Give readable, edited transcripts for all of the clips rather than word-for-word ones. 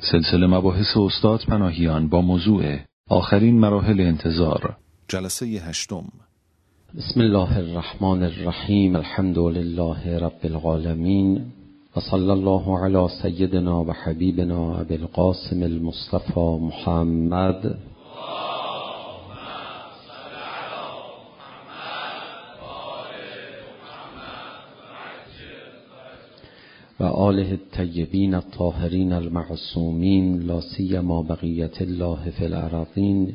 سلسله مباحث استاد پناهیان با موضوع آخرین مراحل انتظار، جلسه 8. بسم الله الرحمن الرحیم. الحمد لله رب العالمین و صلی الله علی سیدنا و حبیبنا ابی القاسم المصطفى محمد و آله الطیبین الطاهرین المعصومین لا سیما بقیة الله فی الارضین.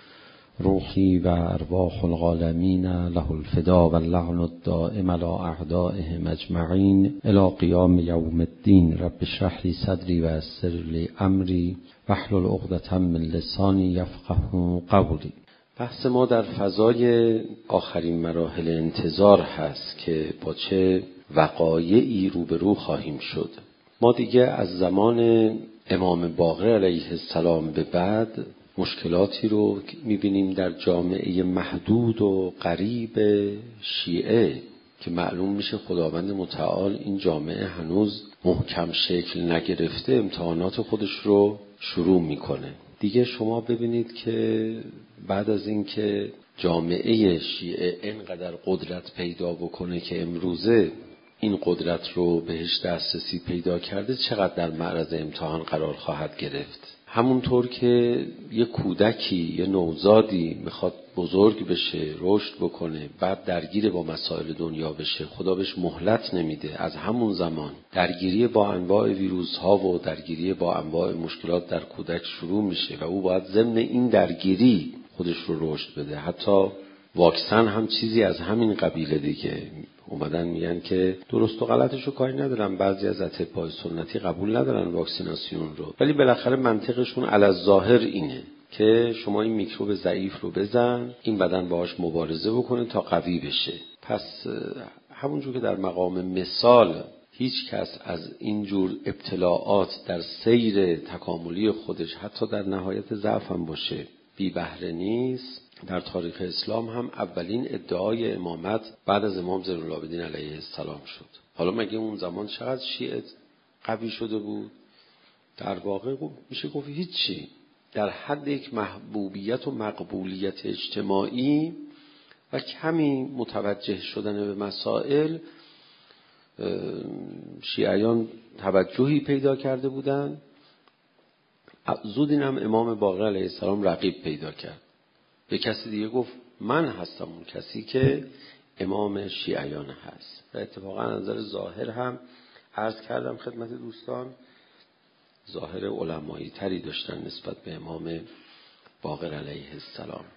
روحی و ارواح العالمین له الفدا و اللعن الدائم علی اعدائهم اجمعین الی قیام یوم الدین. رب اشرح لی صدری و یسر لی امری واحلل عقدة من لسانی یفقهوا قولی. بحث ما در فضای آخرین مراحل انتظار هست که با چه وقایعی روبرو خواهیم شد. ما دیگه از زمان امام باقر علیه السلام به بعد مشکلاتی رو میبینیم در جامعه محدود و غریب شیعه که معلوم میشه خداوند متعال این جامعه هنوز محکم شکل نگرفته، امتحانات خودش رو شروع میکنه. دیگه شما ببینید که بعد از اینکه جامعه شیعه اینقدر قدرت پیدا بکنه که امروزه این قدرت رو بهش دسترسی پیدا کرده، چقدر در معرض امتحان قرار خواهد گرفت. همونطور که یه کودکی، یه نوزادی میخواد بزرگ بشه، رشد بکنه، بعد درگیر با مسائل دنیا بشه، خدا بهش مهلت نمیده. از همون زمان درگیری با انواع ویروس ها و درگیری با انواع مشکلات در کودک شروع میشه و او باید ضمن این درگیری خودش رو رشد بده. حتی واکسن هم چیزی از همین قبیله دیگه. اومدن میگن که درست و غلطشو کاری ندارن، بعضی از اطباء سنتی قبول ندارن واکسیناسیون رو، ولی بالاخره منطقشون علی الظاهر اینه که شما این میکروب ضعیف رو بزن، این بدن باهاش مبارزه بکنه تا قوی بشه. پس همونجور که در مقام مثال هیچ کس از اینجور ابتلاعات در سیر تکاملی خودش حتی در نهایت ضعف هم باشه بی بهره نیست. در تاریخ اسلام هم اولین ادعای امامت بعد از امام زین العابدین علیه السلام شد. حالا مگه اون زمان چقدر شیعه قوی شده بود؟ در واقع میشه گفت هیچی. در حد یک محبوبیت و مقبولیت اجتماعی و کمی متوجه شدن به مسائل شیعیان توجهی پیدا کرده بودند. زود این هم امام باقر علیه السلام رقیب پیدا کرد. به کسی دیگه گفت من هستم اون کسی که امام شیعیان هست. و اتفاقا از نظر ظاهر هم عرض کردم خدمت دوستان، ظاهر علمایی تری داشتن نسبت به امام باقر علیه السلام.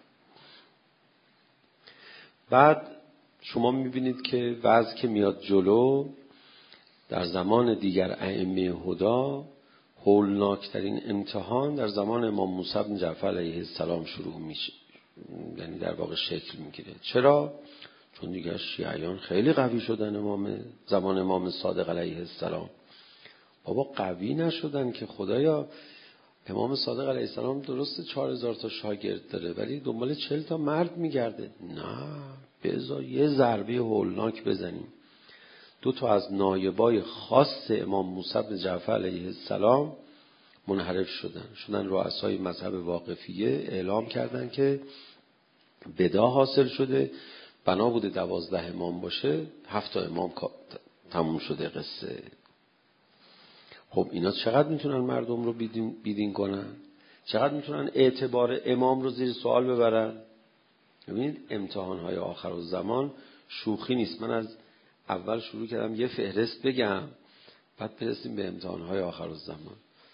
بعد شما میبینید که وضع که میاد جلو، در زمان دیگر ائمه هدا هولناکترین امتحان در زمان امام موسی بن جعفر علیه السلام شروع میشه، یعنی در واقع شکل میگیره. چرا؟ چون دیگه شیعیان خیلی قوی شدن زمان امام صادق علیه السلام. بابا قوی نشدن که خدایا، امام صادق علیه السلام درسته 4000 تا شاگرد داره ولی دنبال 40 تا مرد میگرده. نه، بذار یه ضربه هولناک بزنیم. 2 تا از نایبای خاص امام موسی بن جعفر علیه السلام منحرف شدن رؤسای مذهب واقفیه اعلام کردن که بدعا حاصل شده، بنا بوده 12 امام باشه، 7 تا امام تموم شده قصه. خب اینا چقدر میتونن مردم رو بیدین کنن؟ چقدر میتونن اعتبار امام رو زیر سوال ببرن؟ ببینید امتحانهای آخر الزمان شوخی نیست. من از اول شروع کردم یه فهرست بگم، بعد برسیم به امتحانهای آخر الزمان.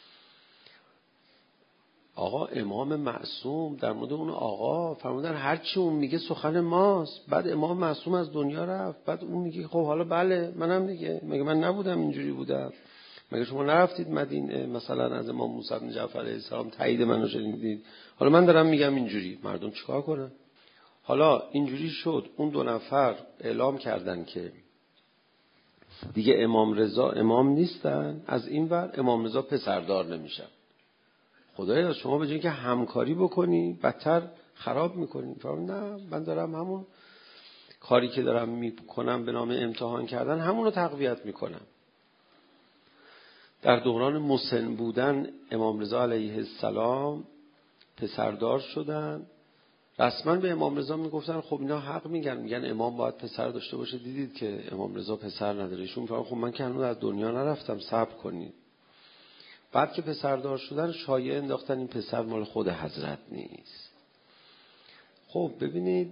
آقا امام معصوم در مورد اون آقا فرمودن هر چی اون میگه سخن ماست. بعد امام معصوم از دنیا رفت، بعد اون میگه خب حالا بله منم دیگه، مگه من نبودم اینجوری بودم؟ مگه شما نرفتید مدینه مثلا از امام موسی بن جعفر علیه السلام تایید منو شنیدید؟ حالا من دارم میگم اینجوری، مردم چیکار کنن؟ حالا اینجوری شد، اون 2 نفر اعلام کردن که دیگه امام رضا امام نیستن، از این ور امام رضا پسردار نمیشن. خدایا شما به جای که همکاری بکنی بدتر خراب میکنی. نه، من دارم همون کاری که دارم میکنم به نام امتحان کردن همون رو تقویت میکنم. در دوران مسن بودن امام رضا علیه السلام پسردار شدن. رسما به امام رضا میگفتن خب اینا حق میگن امام باید پسر داشته باشه. دیدید که امام رضا پسر نداره. ایشون میگن خب من که هنوز از دنیا نرفتم، صبر کنید. بعد که پسردار شدن شایعه انداختن این پسر مال خود حضرت نیست. خب ببینید،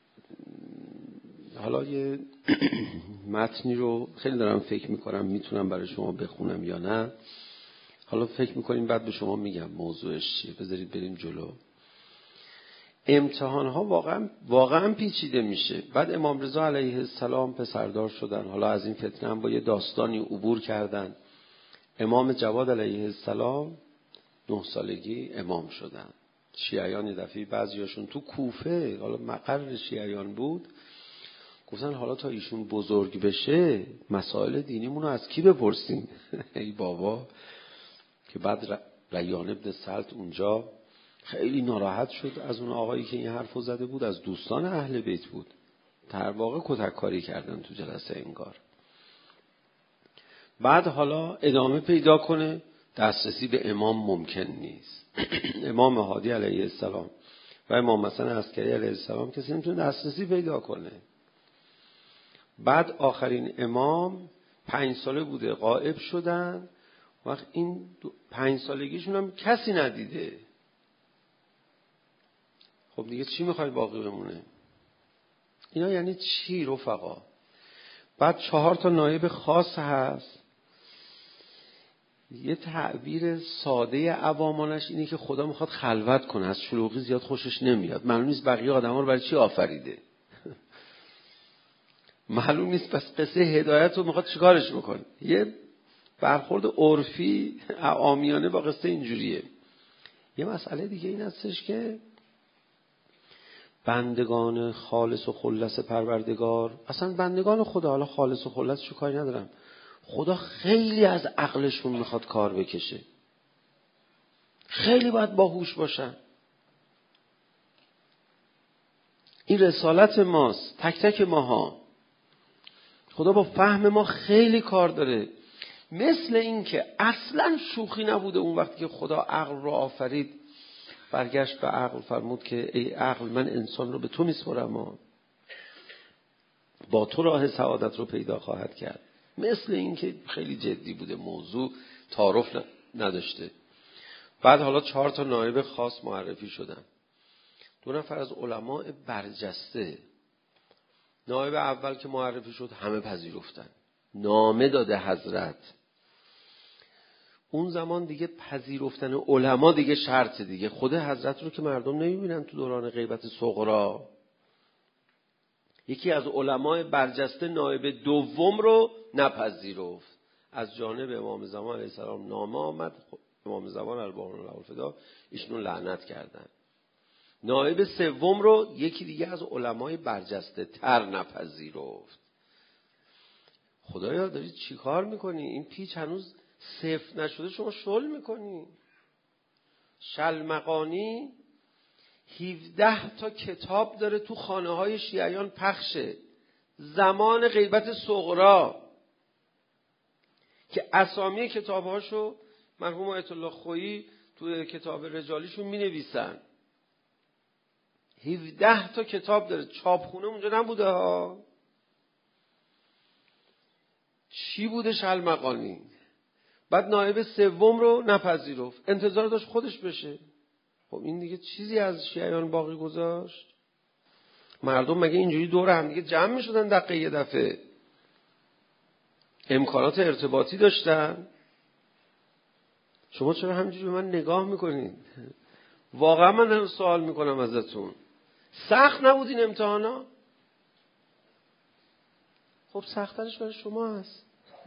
حالا یه متنی رو خیلی دارم فکر میکنم میتونم برای شما بخونم یا نه. حالا فکر میکنیم بعد به شما میگم موضوعش چیه. بذارید بریم جلو. امتحان ها واقعا پیچیده میشه. بعد امام رضا علیه السلام پسردار شدن. حالا از این فتنه هم با یه داستانی عبور کردن. امام جواد علیه السلام 9 سالگی امام شدن. شیعیان یه دفعه بعضیاشون تو کوفه، حالا مقر شیعیان بود، گفتن حالا تا ایشون بزرگ بشه مسائل دینیمون رو از کی بپرسیم؟ ای بابا. که بعد ریان ابن سلط اونجا خیلی ناراحت شد از اون آقایی که این حرفو زده بود، از دوستان اهل بیت بود. در واقع کتککاری کردن تو جلسه انگار. بعد حالا ادامه پیدا کنه، دسترسی به امام ممکن نیست. امام هادی علیه السلام و امام حسن عسکری علیه السلام کسی نمیتونه دسترسی پیدا کنه. بعد آخرین امام 5 ساله بوده غائب شدن. وقت این 5 سالگیشون هم کسی ندیده. خب دیگه چی میخوای باقی بمونه؟ اینا یعنی چی رفقا؟ بعد 4 تا نایب خاص هست. یه تعبیر ساده عوامانش اینه که خدا میخواد خلوت کنه، از شلوغی زیاد خوشش نمیاد. معلوم نیست بقیه آدما رو برای چی آفریده. معلوم نیست پس قصه هدایت رو میخواد چیکارش بکنه. یه برخورد عرفی عامیانه با قصه اینجوریه. یه مسئله دیگه این هستش که بندگان خالص و خلص پروردگار، اصلا بندگان خدا، حالا خالص و خلصشو کاری ندارم، خدا خیلی از عقلشون میخواد کار بکشه. خیلی باید باهوش باشن. این رسالت ماست، تک تک ماها. خدا با فهم ما خیلی کار داره. مثل این که اصلا شوخی نبوده اون وقتی که خدا عقل رو آفرید، برگشت به عقل فرمود که ای عقل من انسان رو به تو میسپارم، با تو راه سعادت رو پیدا خواهد کرد. مثل این که خیلی جدی بوده موضوع، تعارف نداشته. بعد حالا 4 تا نایب خاص معرفی شدن. 2 نفر از علماء برجسته. نایب اول که معرفی شد همه پذیرفتن. نامه داده حضرت. اون زمان دیگه پذیرفتن علما دیگه شرط دیگه. خود حضرت رو که مردم نمیبینن تو دوران غیبت صغرا. یکی از علماء برجسته نایب دوم رو نپذیرفت. از جانب امام زمان علیه السلام نامه آمد. امام زمان اربعون الله الفدا ایشونو لعنت کردن. نایب سوم رو یکی دیگه از علمای برجسته تر نپذیرفت. خدایا داری چی کار میکنی؟ این پیچ هنوز صفر نشده شما شل میکنی. شلمقانی 17 تا کتاب داره تو خانه های شیعیان پخشه، زمان غیبت صغرا، که اسامی کتاب هاشو مرحوم آیت الله خویی تو کتاب رجالیشون می نویسن. 17 تا کتاب داره. چاپخونه اونجا نبوده ها. چی بوده شلمقانی؟ بعد نایب سوم رو نپذیرفت، انتظار داشت خودش بشه. خب این دیگه چیزی از شیعیان باقی گذاشت؟ مردم مگه اینجوری دور هم دیگه جمع می شدن دقیقه یه دفعه؟ امکانات ارتباطی داشتن؟ شما چرا همینجوری به من نگاه میکنین؟ واقعا من سوال میکنم ازتون. سخت نبود این امتحانا؟ خب سخت‌ترش برای شما هست.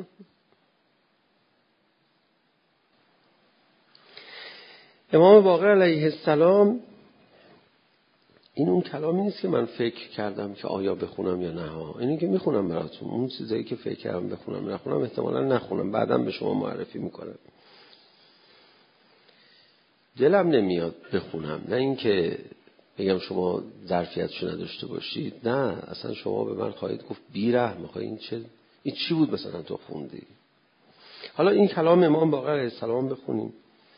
امام باقر علیه السلام، این اون کلامی نیست که من فکر کردم که آیا بخونم یا نه ها. اینی که میخونم براتون. اون چیزایی که فکر کردم بخونم نخونم احتمالاً نخونم، بعدم به شما معرفی میکنم. دلم نمیاد بخونم، نه اینکه بگم شما ظرفیتشو نداشته باشید، نه، اصلا شما به من خواهید گفت بی‌رحم. این چی بود مثلا تو خوندی؟ حالا این کلام امام باقر علیه السلام بخونیم.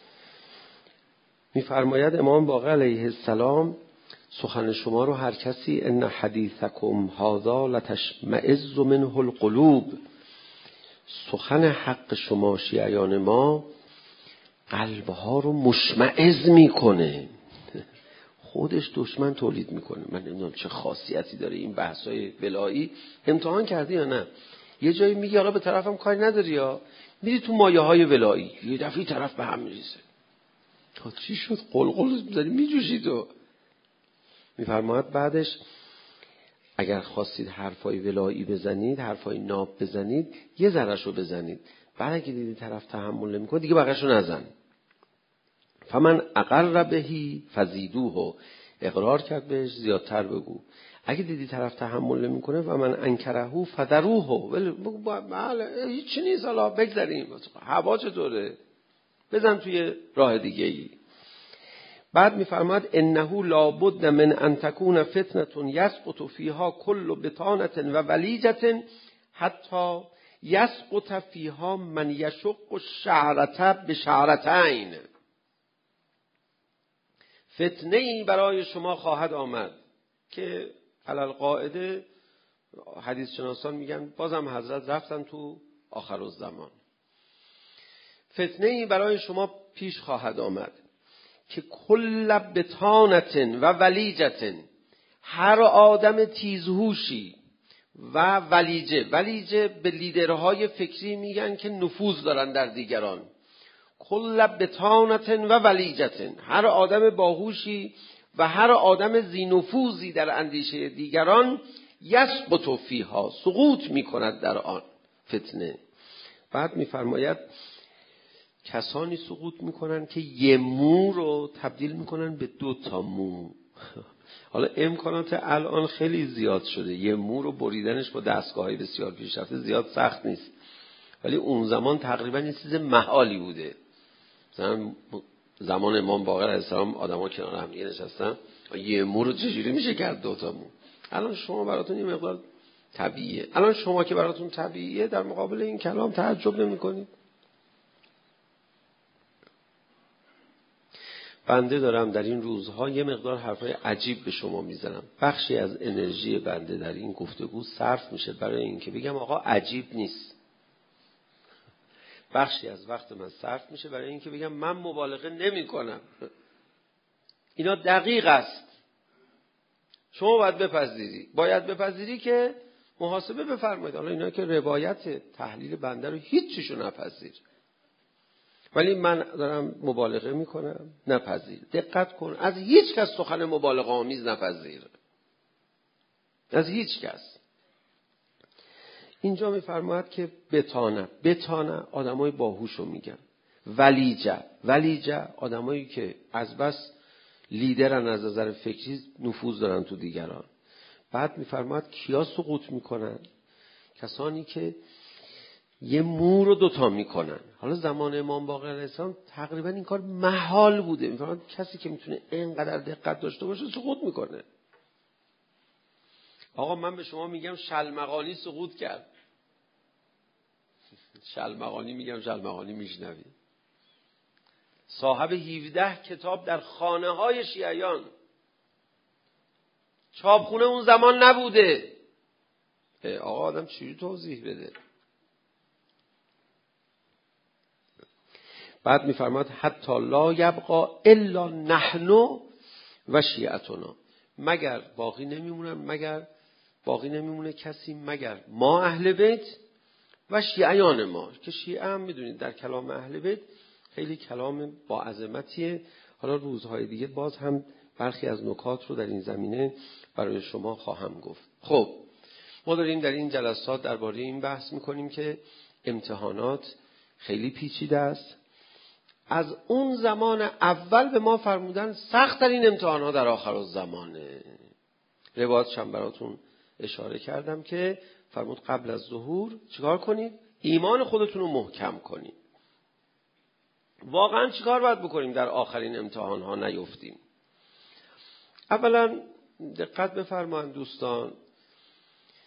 می‌فرماید امام باقر علیه السلام: سخن شما رو هر کسی ان حدیثکم هذا لتشمئز منه القلوب، سخن حق شما شیعیان ما قلبها رو مشمئز میکنه. خودش دشمن تولید میکنه. من نمیدونم چه خاصیتی داره این بحثای ولایی. امتحان کردی یا نه؟ یه جایی میگی حالا به طرفم کاری نداری، یا میری تو مایه های ولایی یه دفعه طرف به هم میریزه. چی شد؟ قلقل میزنی میجوشی تو. میفرماید بعدش اگر خواستید حرفای ولایی بزنید، حرفای ناب بزنید، یه ذره‌شو بزنید. بعد اگه دیدی طرف تحمل نمیکنه دیگه بقیه‌شو نزن. فمن اقر بهی فزیدوه، اقرار کرد بهش زیادتر بگو. اگه دیدی طرف تحمل نمیکنه و من انکرهو فدروه، بله هیچ نیست، حالا بگذاریم، هوا چطوره، بزن توی راه دیگه ای. بعد میفرماد انه لابد من ان تکون فتنه یسقط فیها کل بطانه و ولیجه حتی یسقط فیها من یشق الشعرة بشعرتین. فتنه ای برای شما خواهد آمد که علل قاعده حدیث شناسان میگن بازم حضرت رفتن تو آخر الزمان. فتنه ای برای شما پیش خواهد آمد که کل بطانة و ولیجة، هر آدم تیزهوشی و ولیجه به لیدرهای فکری میگن که نفوذ دارن در دیگران. کل بطانة و ولیجة، هر آدم باهوشی و هر آدم ذی نفوذی در اندیشه دیگران یسقط فیها، سقوط میکند در آن فتنه. بعد میفرماید کسانی سقوط میکنن که یه مو رو تبدیل میکنن به 2 مو. حالا امکانات الان خیلی زیاد شده، یه مو رو بریدنش با دستگاه‌های بسیار پیشرفته زیاد سخت نیست، ولی اون زمان تقریبا این چیز محالی بوده. مثلا زمان امام باقر علیه السلام آدم‌ها کنار هم دیگه نشستن، یه مو رو چجوری میشه کرد 2 مو؟ الان شما براتون این مقدار طبیعیه. الان شما که براتون طبیعیه در مقابل این کلام تعجب نمی‌کنید؟ بنده دارم در این روزها یه مقدار حرفای عجیب به شما میزنم. بخشی از انرژی بنده در این گفتگو صرف میشه برای اینکه بگم آقا عجیب نیست. بخشی از وقت من صرف میشه برای اینکه بگم من مبالغه نمی کنم. اینا دقیق است. شما باید بپذیری که محاسبه بفرمایید. حالا اینا که روایت تحلیل بنده رو هیچیشو نپذیر. ولی من دارم مبالغه میکنم، نپذیر. دقت کن، از هیچ کس سخن مبالغه آمیز نپذیر، از هیچ کس. اینجا میفرماید که بتانه آدمای باهوشو میگن. ولیجه آدمایی که از بس لیدرن، از نظر فکری نفوذ دارن تو دیگران. بعد میفرماید کیا سقوط میکنن؟ کسانی که یه مو رو 2 میکنن. حالا زمان امام باقر علیه السلام تقریبا این کار محال بوده. میفرماید کسی که میتونه اینقدر دقت داشته باشه سقوط میکنه. آقا من به شما میگم شلمغانی سقوط کرد. شلمغانی میشنوی. صاحب 17 کتاب در خانه های شیعیان. چاپخونه اون زمان نبوده. آقا آدم چجوری توضیح بده؟ بعد میفرماید حتی لا یبقى الا نحن و شیعتنا، مگر باقی نمیمونه کسی مگر ما اهل بیت و شیعیان ما. که شیعه هم میدونید در کلام اهل بیت خیلی کلام با عظمتیه. حالا روزهای دیگه باز هم برخی از نکات رو در این زمینه برای شما خواهم گفت. خب ما داریم در این جلسات درباره این بحث میکنیم که امتحانات خیلی پیچیده است. از اون زمان اول به ما فرمودن سخت ترین امتحانات در آخر الزمانه. روایتش هم براتون اشاره کردم که فرمود قبل از ظهور چیکار کنید؟ ایمان خودتون رو محکم کنید. واقعا چیکار باید بکنیم در آخرین امتحان ها نیفتیم؟ اولا دقت بفرمایید دوستان،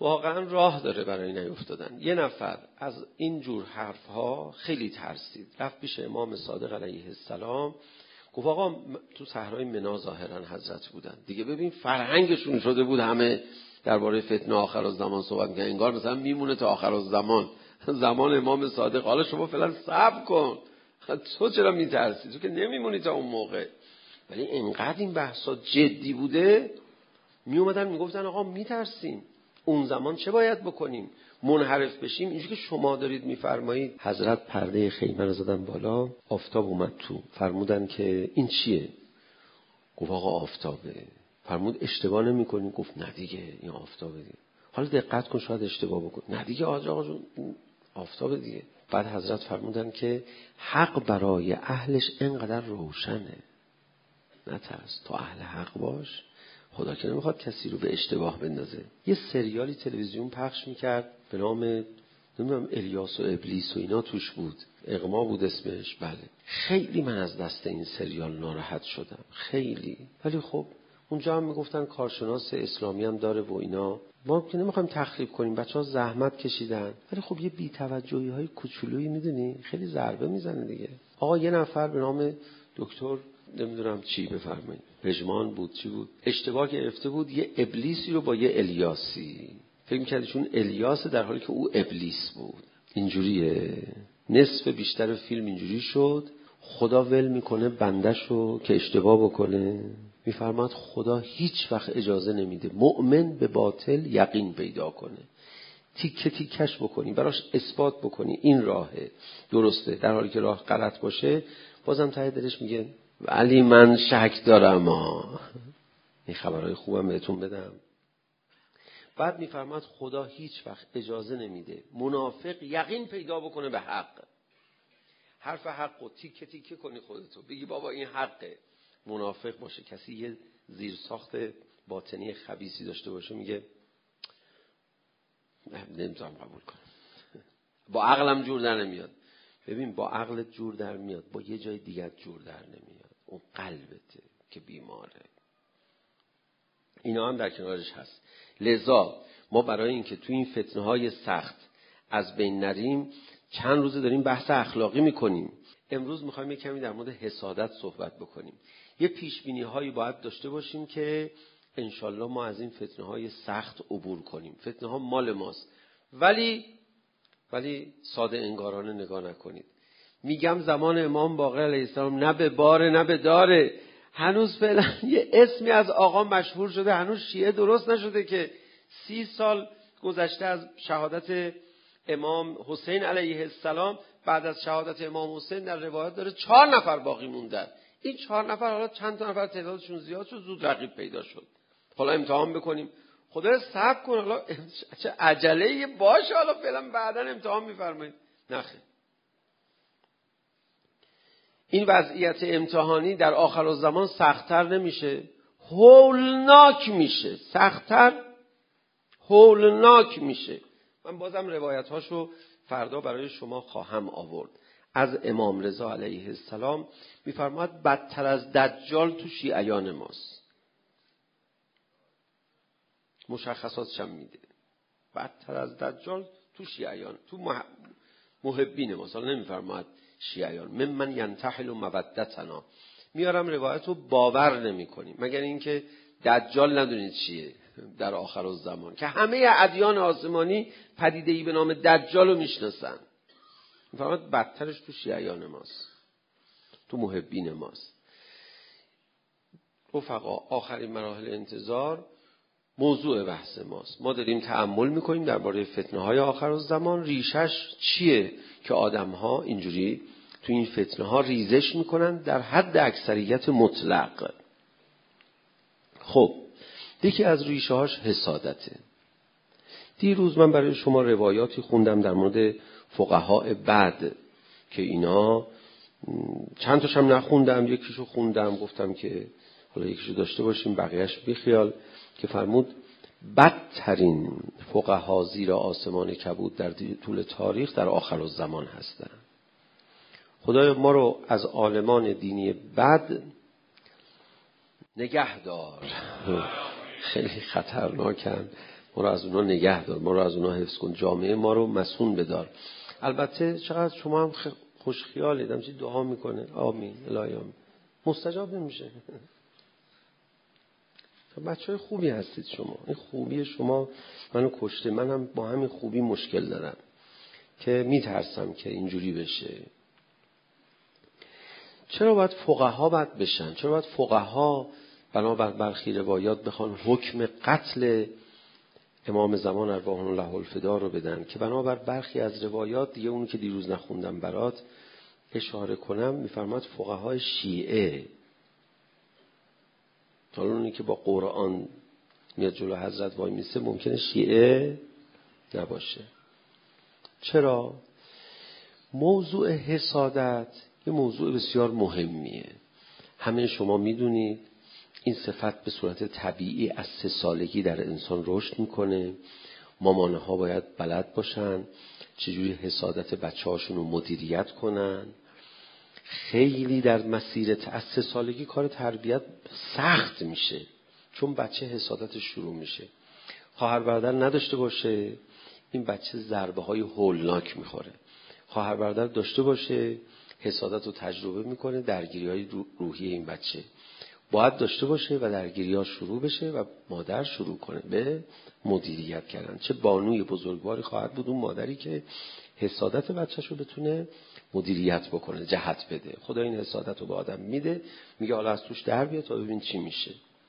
واقعا راه داره برای نیفتادن. یه نفر از این جور حرفها خیلی ترسید، رفت پیش امام صادق علیه السلام، گفت آقا تو صحرای منی ظاهرا حضرت بودن دیگه، ببین فرهنگشون شده بود همه درباره فتنه آخر الزمان صحبت می‌کنن، انگار مثلا میمونه تا آخر الزمان، زمان امام صادق. حالا شما فعلا صبر کن، تو چرا میترسی؟ تو که نمیمونی تا اون موقع. ولی انقدر این بحثا جدی بوده، میومدن میگفتن آقا میترسیم، اون زمان چه باید بکنیم؟ منحرف بشیم؟ اینجوری که شما دارید میفرمایید. حضرت پرده خیمه رو زدن بالا، آفتاب اومد تو، فرمودن که این چیه؟ گفت آقا آفتابه. فرمود اشتباه نمی‌کنی؟ گفت نه دیگه این آفتابه دیگه. حالا دقت کن شاید اشتباه بکن. نه دیگه آقا جون آفتابه دیگه. بعد حضرت فرمودن که حق برای اهلش اینقدر روشنه، نترس، تو اهل حق باش، خدا که نمیخواد کسی رو به اشتباه بندازه. یه سریالی تلویزیون پخش میکرد به نام نمیدونم الیاس و ابلیس و اینا توش بود، اغما بود اسمش. بله خیلی من از دست این سریال ناراحت شدم، خیلی. ولی خب اونجا هم میگفتن کارشناس اسلامی هم داره و اینا، ما که نمیخوایم تخریب کنیم، بچه‌ها زحمت کشیدن. ولی خب یه بی‌توجهی‌های کوچولویی میدونی خیلی ضربه میزنه دیگه. آقا یه نفر به نام دکتر نمیدونم چی بفرمایید، رجمان بود چی بود، اشتباه گرفته بود یه ابلیسی رو با یه الیاسی، فکر می‌کردی چون الیاس در حالی که او ابلیس بود. اینجوریه، نصف بیشتر فیلم اینجوری شد. خدا ول میکنه بنده‌شو که اشتباه بکنه، میفرماد خدا هیچ وقت اجازه نمیده مؤمن به باطل یقین پیدا کنه، تیکه تیکش بکنی، براش اثبات بکنی این راهه درسته، در حالی که راه غلط باشه بازم ته دلش میگه ولی من شک دارم. این خبرهای خوبم بهتون بدم. بعد میفرماد خدا هیچ وقت اجازه نمیده منافق یقین پیدا بکنه به حق، حرف حق و تیکه تیکه کنی خودتو بگی بابا این حقه. منافق باشه کسی یه زیرساخت باطنی خبیثی داشته باشه، میگه نمیتونم قبول کنم، با عقلم جور در نمیاد. ببین با عقلت جور در میاد، با یه جای دیگر جور در نمیاد، اون قلبته که بیماره. اینا هم در کنارش هست. لذا ما برای اینکه تو این فتنه‌های سخت از بین نریم چند روزه داریم بحث اخلاقی میکنیم. امروز میخوایم یه کمی در مورد حسادت صحبت بکنیم. یه پیشبینی هایی باید داشته باشیم که انشالله ما از این فتنه های سخت عبور کنیم. فتنه ها مال ماست، ولی ساده انگارانه نگاه نکنید. میگم زمان امام باقر علیه السلام نه به باره نه به داره. هنوز فعلا یه اسمی از آقا مشهور شده، هنوز شیعه درست نشده که 30 سال گذشته از شهادت امام حسین علیه السلام. بعد از شهادت امام حسین در روایت داره 4 نفر باقی موندن. این 4 نفر حالا چند تا نفر تعدادشون زیاد شد، زود رقیب پیدا شد. حالا امتحان بکنیم. خدا صبر کن، حالا چه عجله باشه، حالا فعلا بعداً امتحان میفرمایید. نخیر. این وضعیت امتحانی در آخر الزمان سخت‌تر نمیشه، هولناک میشه. سخت‌تر، هولناک میشه. من بازم روایت‌هاشو فردا برای شما خواهم آورد. از امام رضا علیه السلام میفرماد بدتر از دجال تو شیعیان ماست. مشخصاتش هم میده. بدتر از دجال تو شیعیان، تو محبین ماست. حالا نمیفرماد شیعیان. من ینتحل مودتنا. میارم روایت رو باور نمی کنیم مگر اینکه دجال ندونید چیه در آخر الزمان، که همه ادیان آسمانی پدیده‌ای به نام دجال رو میشناسن. میفرماد بدترش تو شیعیان ماست، تو محبین ماست. رفقا آخرین مراحل انتظار موضوع بحث ماست. ما داریم تأمل میکنیم درباره فتنه‌های آخر الزمان. ریشش چیه که آدم‌ها اینجوری تو این فتنه‌ها ریزش میکنن در حد اکثریت مطلق؟ خب یکی از ریشه‌هاش حسادته. دیروز من برای شما روایاتی خوندم در مورد فقهای بعد که اینا چند تاش هم نخوندم، یکیشو خوندم، گفتم که حالا یکیشو داشته باشیم بقیه‌اش بیخیال، که فرمود بدترین فقها زیر آسمان کبود در طول تاریخ در آخر الزمان هستند. خدای ما رو از عالمان دینی بد نگه دار. خیلی خطرناکن. ما رو از اونا نگه دار، ما رو از اونا حفظ کن، جامعه ما رو مصون بدار. البته چقدر شما هم خوش خیالید، همچین دعا میکنه آمین الهی آمین، مستجاب نمیشه. بچهای خوبی هستید شما، این خوبی شما منو کشته. منم با همین خوبی مشکل دارم که میترسم که اینجوری بشه. چرا باید فقها بد بشن؟ چرا باید فقها بنابر برخی روایات بخوان حکم قتل امام زمان ارواح الله الفدا رو بدن که بنابر برخی از روایات، دیگه اون که دیروز نخوندم برات اشاره کنم، میفرماد فقهای شیعه، حالا اونی که با قرآن میاد جلو حضرت وای میسه ممکنه شیعه نباشه. چرا؟ موضوع حسادت یه موضوع بسیار مهمیه. همه شما میدونید این صفت به صورت طبیعی از 3 سالگی در انسان رشد میکنه. مامانه ها باید بلد باشن چجوری حسادت بچه هاشون رو مدیریت کنن. خیلی در مسیر از 3 سالگی کار تربیت سخت میشه، چون بچه حسادتش شروع میشه. خواهر برادر نداشته باشه این بچه ضربه های هولناک میخوره. خواهر برادر داشته باشه حسادت رو تجربه میکنه، درگیری های روحی این بچه باید داشته باشه و درگیری ها شروع بشه و مادر شروع کنه به مدیریت کردن. چه بانوی بزرگواری خواهد بود اون مادری که حسادت بچه‌ش رو بتونه مدیریت بکنه، جهت بده. خدا این حسادت رو به آدم میده، میگه حالا از توش در بیا تا ببین چی میشه.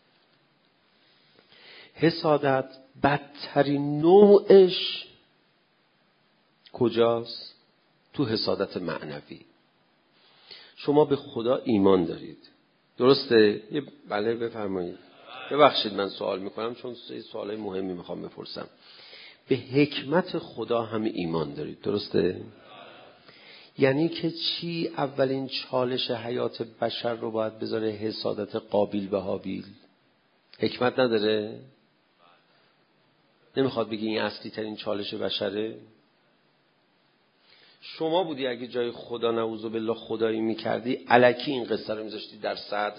حسادت بدترین نوعش کجاست؟ تو حسادت معنوی. شما به خدا ایمان دارید، درسته؟ بله بفرمایید. ببخشید من سوال میکنم چون سوالای مهمی میخوام بپرسم. به حکمت خدا هم ایمان دارید، درسته؟ یعنی که چی اولین چالش حیات بشر رو باید بذاره؟ حسادت قابیل به هابیل. حکمت نداره؟ نمیخواد بگی این اصلی ترین چالش بشره؟ شما بودی اگه جای خدا نعوذ بالله خدایی میکردی الکی این قصه رو میذاشتی در صدر؟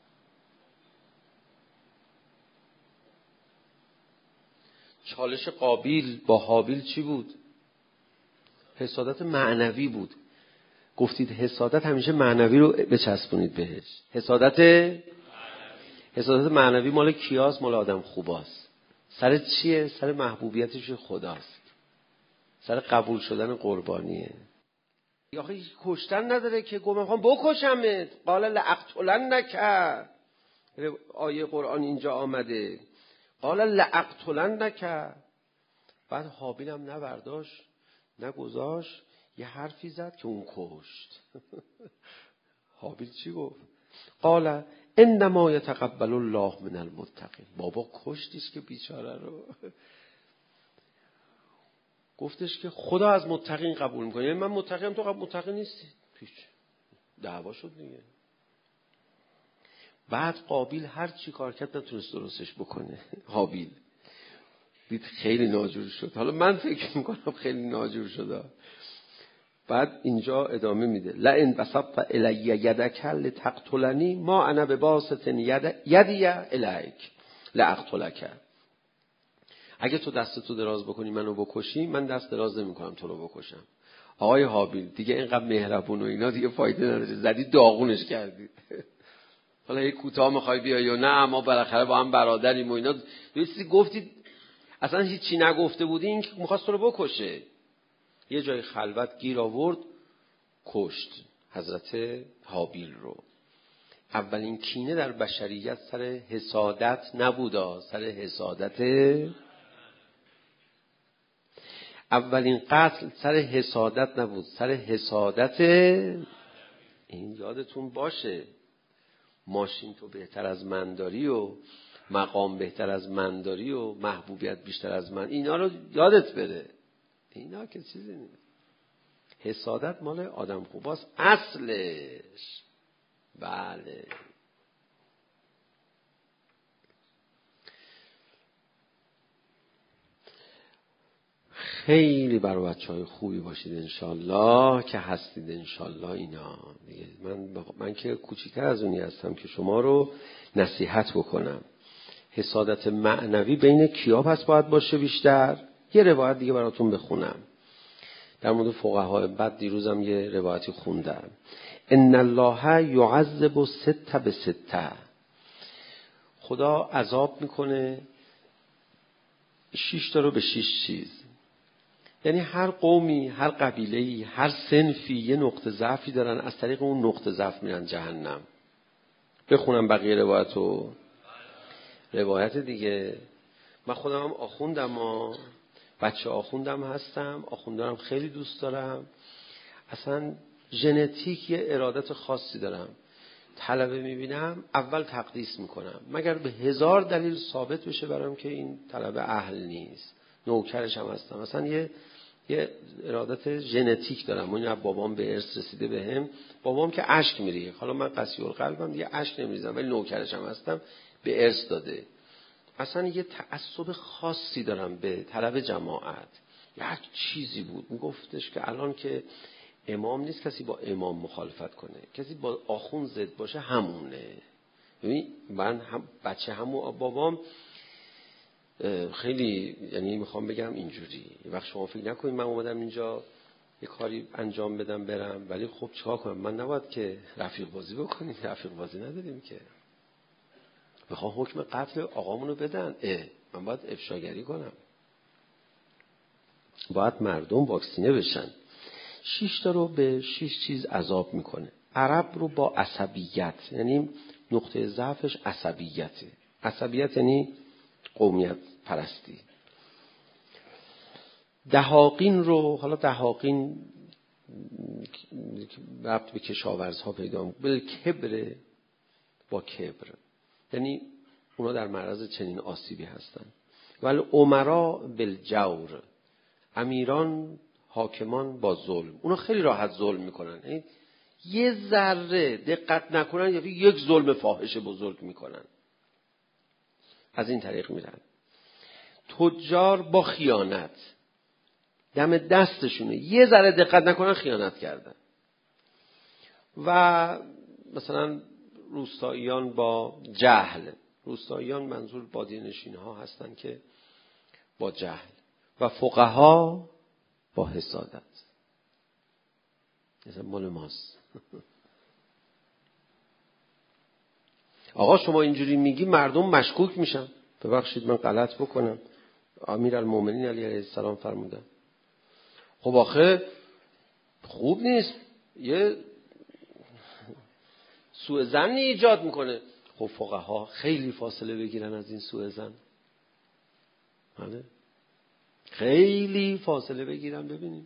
چالش قابیل با هابیل چی بود؟ حسادت معنوی بود. گفتید حسادت همیشه معنوی رو بچسبونید بهش. حسادت معنوی مال کیاست؟ مال آدم خوباست. سر چیه؟ سر محبوبیتش خداست، سر قبول شدن قربانیه. آخه کشتن نداره که گفت میخوام بکشمت، قال لاقتلنک. آیه قرآن اینجا آمده قال لاقتلنک. بعد هابیل هم نبرداشت نگذاشت، یه حرفی زد که اون کشت. هابیل چی گفت؟ قال انما یتقبل الله من المتقین. بابا کشتیش که بیچاره رو. گفتش که خدا از متقین قبول میکنه. یعنی من متقیم تو متقی نیستی. پیش دعوا شد دیگه. بعد قابیل هر چی کار کرد نتونست درستش بکنه. هابیل دید خیلی ناجور شد. حالا من فکر میکنم خیلی ناجور شده. بعد اینجا ادامه میده لئن بسطت الی یدک لتقتلنی ما انا بباسط یدی الیک لاقتلک. اگه تو دستتو دراز بکنی منو بکشی، من دست دراز نمیکنم تو رو بکشم. آقای هابیل دیگه اینقدر مهربون و اینا دیگه فایده نداره، زدی داغونش کردی. حالا یه کوتاه میخوای بیای یا نه ما بالاخره با هم برادریم و اینا. یه چیزی گفتید اصلا هیچی نگفته بودی، این که میخواست تو رو بکشه. یه جای خلوت گیر آورد کشت حضرت هابیل رو. اولین کینه در بشریت سر حسادت نبودا، سر حسادت. اولین قتل سر حسادت نبود، سر حسادت. این یادتون باشه. ماشین تو بهتر از من داری و مقام بهتر از من داری و محبوبیت بیشتر از من، اینا رو یادت بره. اینا که چیزی نیست. حسادت مال آدم خوباست اصلش. بله. خیلی برای بچه‌های خوبی باشید انشالله که هستید انشالله. اینا دیگه من که کوچیک‌تر از اونی هستم که شما رو نصیحت بکنم. حسادت معنوی بین کیا پس باید باشه بیشتر؟ یه روایت دیگه براتون بخونم در مورد فقهای بعد. دیروزم یه روایتی خوندم. ان الله یعذب سته بسته. خدا عذاب میکنه 6 تا رو به 6 چیز. یعنی هر قومی، هر قبیله‌ای، هر صنفی یه نقطه ضعفی دارن، از طریق اون نقطه ضعف میرن جهنم. بخونم بقیه روایتو. روایت دیگه، من خودم هم آخوندم، بچه آخوندم هستم، آخوندارم خیلی دوست دارم، اصلا ژنتیک یه ارادت خاصی دارم. طلبه میبینم اول تقدیس میکنم، مگر به 1000 دلیل ثابت بشه برام که این طلبه اهل نیست. نوکرش هم هستم، مثلا یه ارادت ژنتیک دارم. اون بابام به ارث رسیده بهم. بابام که اشک میریه، حالا من قسی القلبم دیگه اشک نمیریزم، ولی نوکرش هم هستم، به ارث داده. اصلا یه تعصب خاصی دارم به طلب جماعت. یک چیزی بود میگفتش که الان که امام نیست کسی با امام مخالفت کنه، کسی با آخوند ضد باشه همونه. ببین من هم بچه همون بابام خیلی، یعنی میخوام بگم اینجوری، یه وقت شما فکر نکنید من اومدم اینجا یه کاری انجام بدم برم، ولی خب چیکار کنم؟ من نباید که رفیق بازی بکنیم، رفیق بازی نداریم که. میخوام حکم قتل آقامونو بدن، من باید افشاگری کنم، باید مردم واکسینه بشن. 6 تا رو به 6 چیز عذاب میکنه. عرب رو با عصبیت، یعنی نقطه ضعفش عصبیته. عصبیت یعنی قومیت پرستی. دهاقین رو، حالا دهاقین ربط به کشاورزها پیدا میکنه. کبر، با کبر، یعنی اونا در معرض چنین آسیبی هستن. ولی امرا بالجور، امیران حاکمان با ظلم، اونا خیلی راحت ظلم میکنن، یعنی یه ذره دقت نکنن یا یک ظلم فاحش بزرگ میکنن، از این طریق میرن. تجار با خیانت، دم دستشونه، یه ذره دقت نکنن خیانت کردن. و مثلا روستاییان با جهل، روستاییان منظور بادیه‌نشین ها هستن که با جهل. و فقها با حسادت، مثلا مال ماست. آقا شما اینجوری میگی مردم مشکوک میشن. ببخشید من غلط بکنم، امیرالمومنین علیه السلام فرمودن. خب آخه خوب نیست، یه سوء ظنی ایجاد میکنه. خب فقها خیلی فاصله بگیرن از این سوء ظن، بله خیلی فاصله بگیرن. ببینید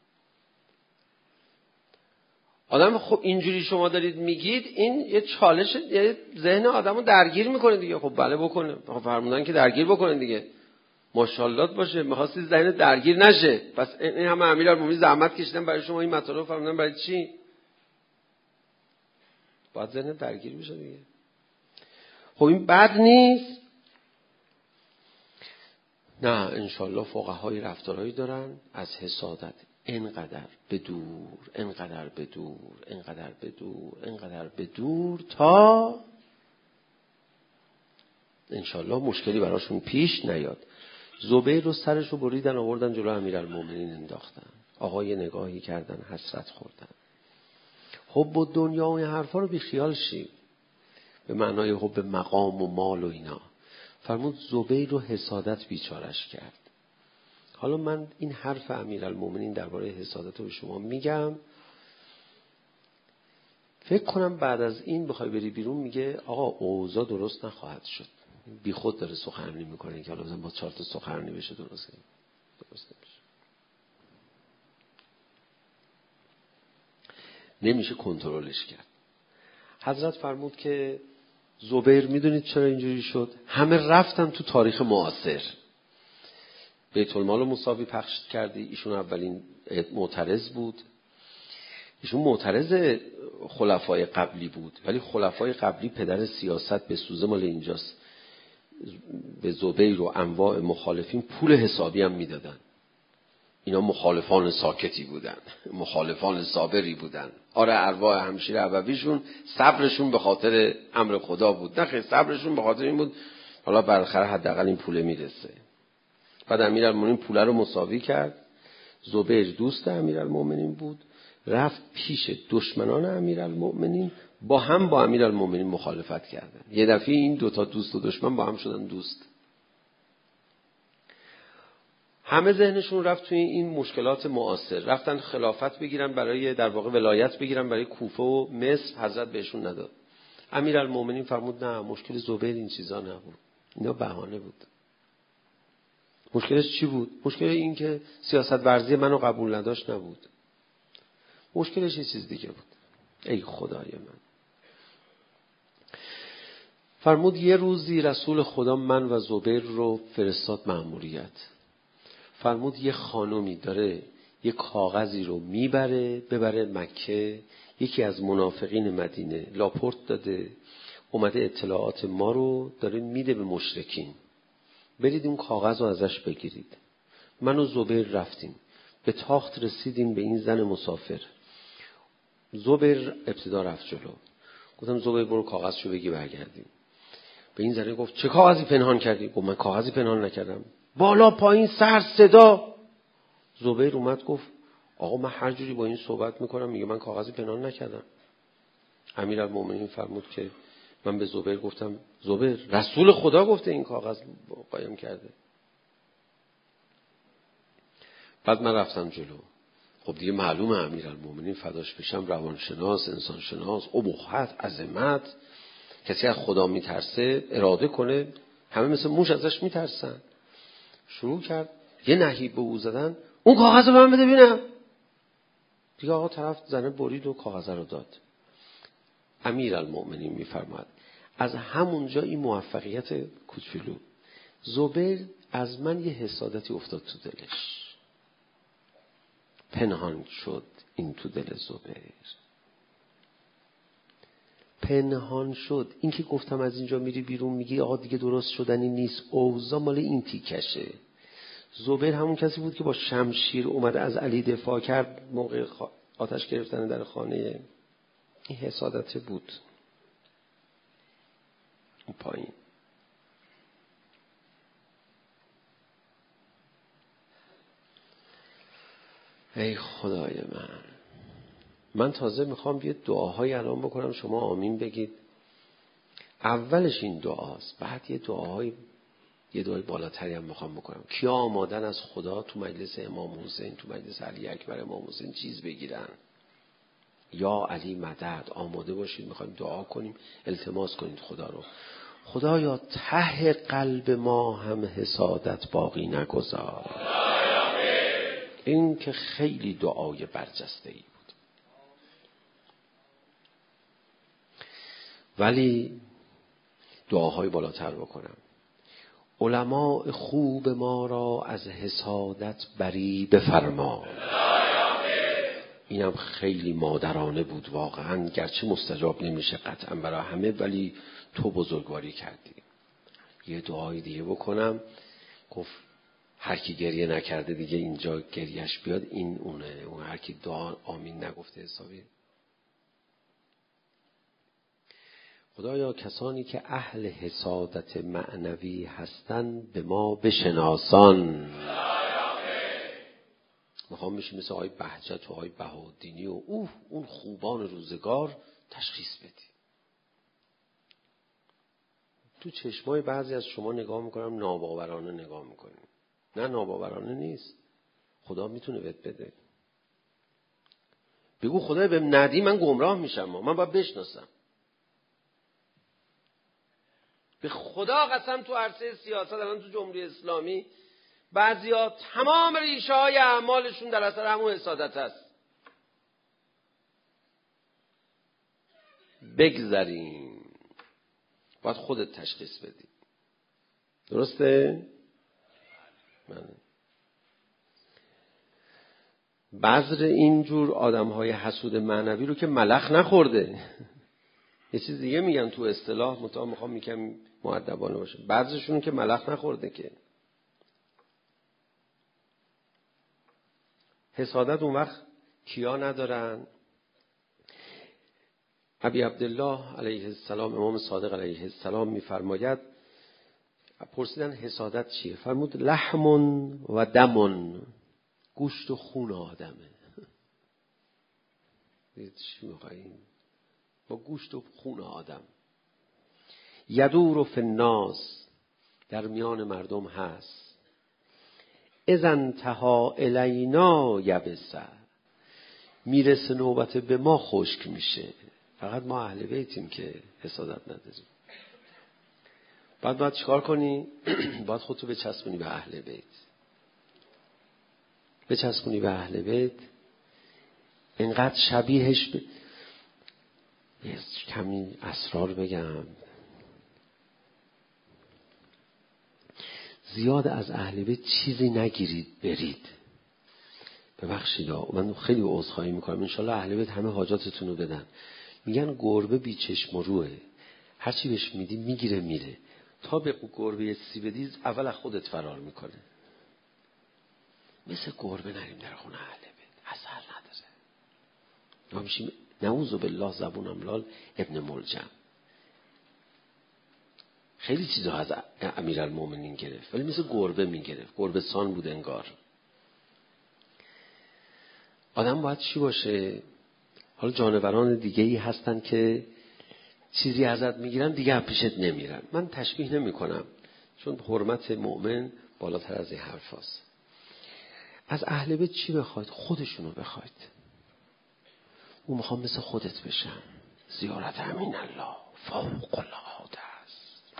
آدم، خب اینجوری شما دارید میگید، این یه چالش، یه ذهن آدمو درگیر میکنه دیگه. خب بله بکنه، خب فرمودن که درگیر بکنه دیگه، ماشاءالله باشه. می‌خواستی ذهن درگیر نشه، پس این همه امیرالمومنین زحمت کشیدن برای شما این مطالب فرمودن، برای چی؟ باید ذهن درگیر بشه دیگه. خب این بد نیست. نه، انشالله فقهای رفتارهایی دارن از حسادت انقدر به دور، انقدر به دور، انقدر به دور، انقدر به دور، تا انشالله مشکلی براشون پیش نیاد. زبیر رو سرشو بریدن آوردن جلو امیرالمومنین انداختن. آقا یه نگاهی کردن، حسرت خوردن. حب و دنیا و این حرفا رو بی خیال شیم، به معنای حب مقام و مال و اینا. فرمود زبیر رو حسادت بیچارش کرد. حالا من این حرف امیرالمومنین درباره حسادت رو به شما میگم، فکر کنم بعد از این بخوای بری بیرون میگه آقا اوضاع درست نخواهد شد. بی خود داره سخنرانی میکنه که حالا با 4 تا سخنرانی بشه درست نمیشه کنترلش کرد. حضرت فرمود که زبیر میدونید چرا اینجوری شد؟ همه رفتن تو تاریخ معاصر، بیت المال رو مساوی پخش کردی. ایشون اولین معترض بود، ایشون معترض خلفای قبلی بود، ولی خلفای قبلی پدر سیاست به سوزه مال اینجاست. به زبیر و انواع مخالفین پول حسابی هم میدادن. اینا مخالفان ساکتی بودن، مخالفان صابری بودن. آره ارواح همشیر ابویشون صبرشون به خاطر امر خدا بود، نه خیلی صبرشون به خاطر این بود حالا بالاخره حداقل این پول میرسه. بعد امیرالمومنین پول رو مساوی کرد. زبیر دوست امیرالمومنین بود، رفت پیش دشمنان امیرالمومنین، با امیرالمومنین مخالفت کردن. یه دفعه این دوتا دوست و دشمن با هم شدن دوست. همه ذهنشون رفت توی این مشکلات معاصر، رفتن خلافت بگیرن، برای در واقع ولایت بگیرن برای کوفه و مصر. حضرت بهشون نداد. امیرالمومنین فرمود نه، مشکل زبیر این چیزا نبود، اینا بهانه بود. مشکلش چی بود؟ مشکل این که سیاست ورزی منو قبول نداشت نبود. مشکلش یه چیز دیگه بود. ای خدای من. فرمود یه روزی رسول خدا من و زبیر رو فرستاد مأموریت. فرمود یه خانومی داره یه کاغذی رو ببره مکه، یکی از منافقین مدینه لاپورت داده، اومده اطلاعات ما رو داره میده به مشرکین، برید اون کاغذ رو ازش بگیرید. من و زبیر رفتیم، به تاخت رسیدیم به این زن مسافر. زبیر ابتدا رفت جلو. گفتم زبیر برو کاغذشو بگی برگردیم. به این زنه گفت چه کاغذی پنهان کردی؟ گفت من کاغذی پنهان نکردم. بالا پایین سر صدا. زبیر اومد گفت آقا من هر جوری با این صحبت میکنم، میگه من کاغذی پنهان نکردم. امیرالمومنین فرمود که من به زبیر گفتم زبیر رسول خدا گفته این کاغذ قایم کرده. بعد من رفتم جلو. خب دیگه معلومه امیرالمومنین فداش بشم روانشناس، انسانشناس، ابهت، عظمت، کسی از خدا میترسه اراده کنه، همه مثل موش ازش میترسن. شروع کرد یه نهیب به او زدن، اون کاغذ رو من بده ببینم. دیگه آقا طرف زنه برید و کاغذ رو داد. امیرالمومنین میفرماد از همونجا این موفقیت کوچولو، زبیر از من یه حسادتی افتاد تو دلش، پنهان شد این تو دل زبیر، پنهان شد. این که گفتم از اینجا میری بیرون میگی آقا دیگه درست شدنی نیست، اوضاع مال این تیکشه. زبیر همون کسی بود که با شمشیر اومده از علی دفاع کرد موقع آتش گرفتن در خانه. این حسادت بود. اون پایین ای خدای من تازه میخوام یه دعاهای الان بکنم، شما آمین بگید. اولش این دعاست، بعد یه دعای بالاتری هم میخوام بکنم. کیا آمادن از خدا تو مجلس امام حسین، تو مجلس علی اکبر امام حسین چیز بگیرن؟ یا علی مدد. آماده باشید، میخوایم دعا کنیم، التماس کنید خدا رو. خدایا ته قلب ما هم حسادت باقی نگذار. این که خیلی دعای برجسته‌ای بود. ولی دعاهای بالاتر بکنم. علماء خوب ما را از حسادت بری بفرما. اینم خیلی مادرانه بود واقعا، گرچه مستجاب نمیشه قطعا برای همه، ولی تو بزرگواری کردی. یه دعای دیگه بکنم. گفت هر کی گریه نکرده دیگه اینجا گریهش بیاد، این اونه. اون هر کی دعا آمین نگفته حسابی. خدایا کسانی که اهل حسادت معنوی هستند به ما بشناسان. میخوام بشیم مثل آقای بهجت و آقای بهاءالدینی و اون خوبان روزگار تشخیص بدی. تو چشمای بعضی از شما نگاه میکنم ناباورانه نگاه میکنیم. نه ناباورانه نیست، خدا میتونه بهت بده. بگو خدای به ندی من گمراه میشم، من باید بشناسم. به خدا قسم تو عرصه سیاست الان تو جمهوری اسلامی بعضیا تمام ریشه های اعمالشون در اثر همون حسادت است. بگذاریم، باید خودت تشخیص بدی. درسته؟ بذر اینجور آدم‌های حسود معنوی رو که ملخ نخورده. یه چیز دیگه میگن تو اصطلاح، میخوام میگم مؤدبانه باشه، بذرشون که ملخ نخورده که. حسادت اون وقت کیا ندارن؟ ابی عبدالله علیه السلام، امام صادق علیه السلام میفرماید پرسیدن حسادت چیه؟ فرمود لحمون و دمون، گوشت و خون آدمه. چی میخواییم؟ با گوشت و خون آدم. یدور فی الناس، در میان مردم هست. اذا انتهى الینا یبسه، میرسه نوبت به ما خشک میشه. فقط ما اهل بیتیم که حسادت نداریم. باید چیکار کنی؟ باید خودتو بچسبونی به اهل بیت. بچسبونی به اهل بیت، اینقدر شبیهش کمی اسرار بگم. زیاد از اهل بیت چیزی نگیرید برید. ببخشید من خیلی عذرخواهی میکنم. انشالله اهل بیت همه حاجاتتون رو بدن. میگن گربه بی چشم و روه، هرچی بهش میدی میگیره میره. تا به گربه سی بدی اول از خودت فرار میکنه. مثل گربه نریم در خونه اهل بیت، اثر نداره. ما میشیم نعوذ بالله زبونم لال ابن ملجم. خیلی چیزا از امیرالمومنین گرفت ولی مثل گربه میگرفت. گربه سان بود انگار. آدم باید چی باشه؟ حالا جانوران دیگه ای هستن که چیزی ازت میگیرن دیگه هم پیشت نمیرن. من تشبیه نمی کنم چون حرمت مؤمن بالاتر از این حرف هست. از اهل بیت چی بخواید؟ خودشونو بخواید. اون میخوام مثل خودت بشم. زیارت امین الله فوق العاده است.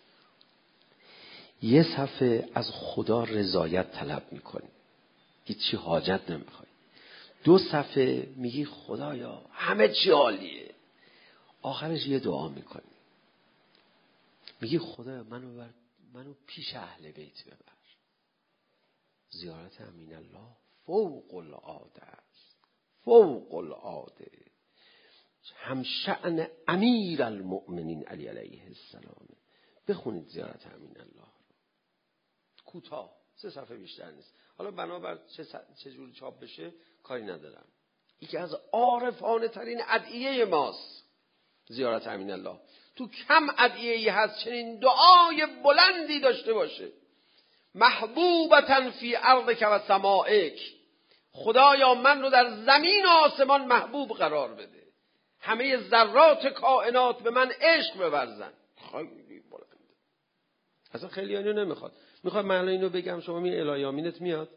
یه صفحه از خدا رضایت طلب میکنی، هیچی حاجت نمیخوای. 2 صفحه میگی خدایا همه چی عالیه. آخرش یه دعا میکنی، میگی خدایا منو پیش اهل بیت ببر. زیارت امین الله فوق العاده است. فوق العاده. هم شأن امیر المؤمنین علی علیه السلام. بخونید زیارت امین الله. کوتاه 3 صفحه بیشتر نیست. حالا بنابر چه جور چاپ بشه کاری ندارم. یکی از عارفانه ترین ادعیه ماست زیارت امین الله. تو کم ادعیه‌ای هست چنین دعای بلندی داشته باشه. محبوبتن فی ارضک و سمائک، خدایا من رو در زمین و آسمان محبوب قرار بده. همه ذرات کائنات به من عشق بورزن. خیلی بلنده. اصلا خیلی اینو نمیخواد. میخواد من اینو بگم شما می الهی آمینت میاد.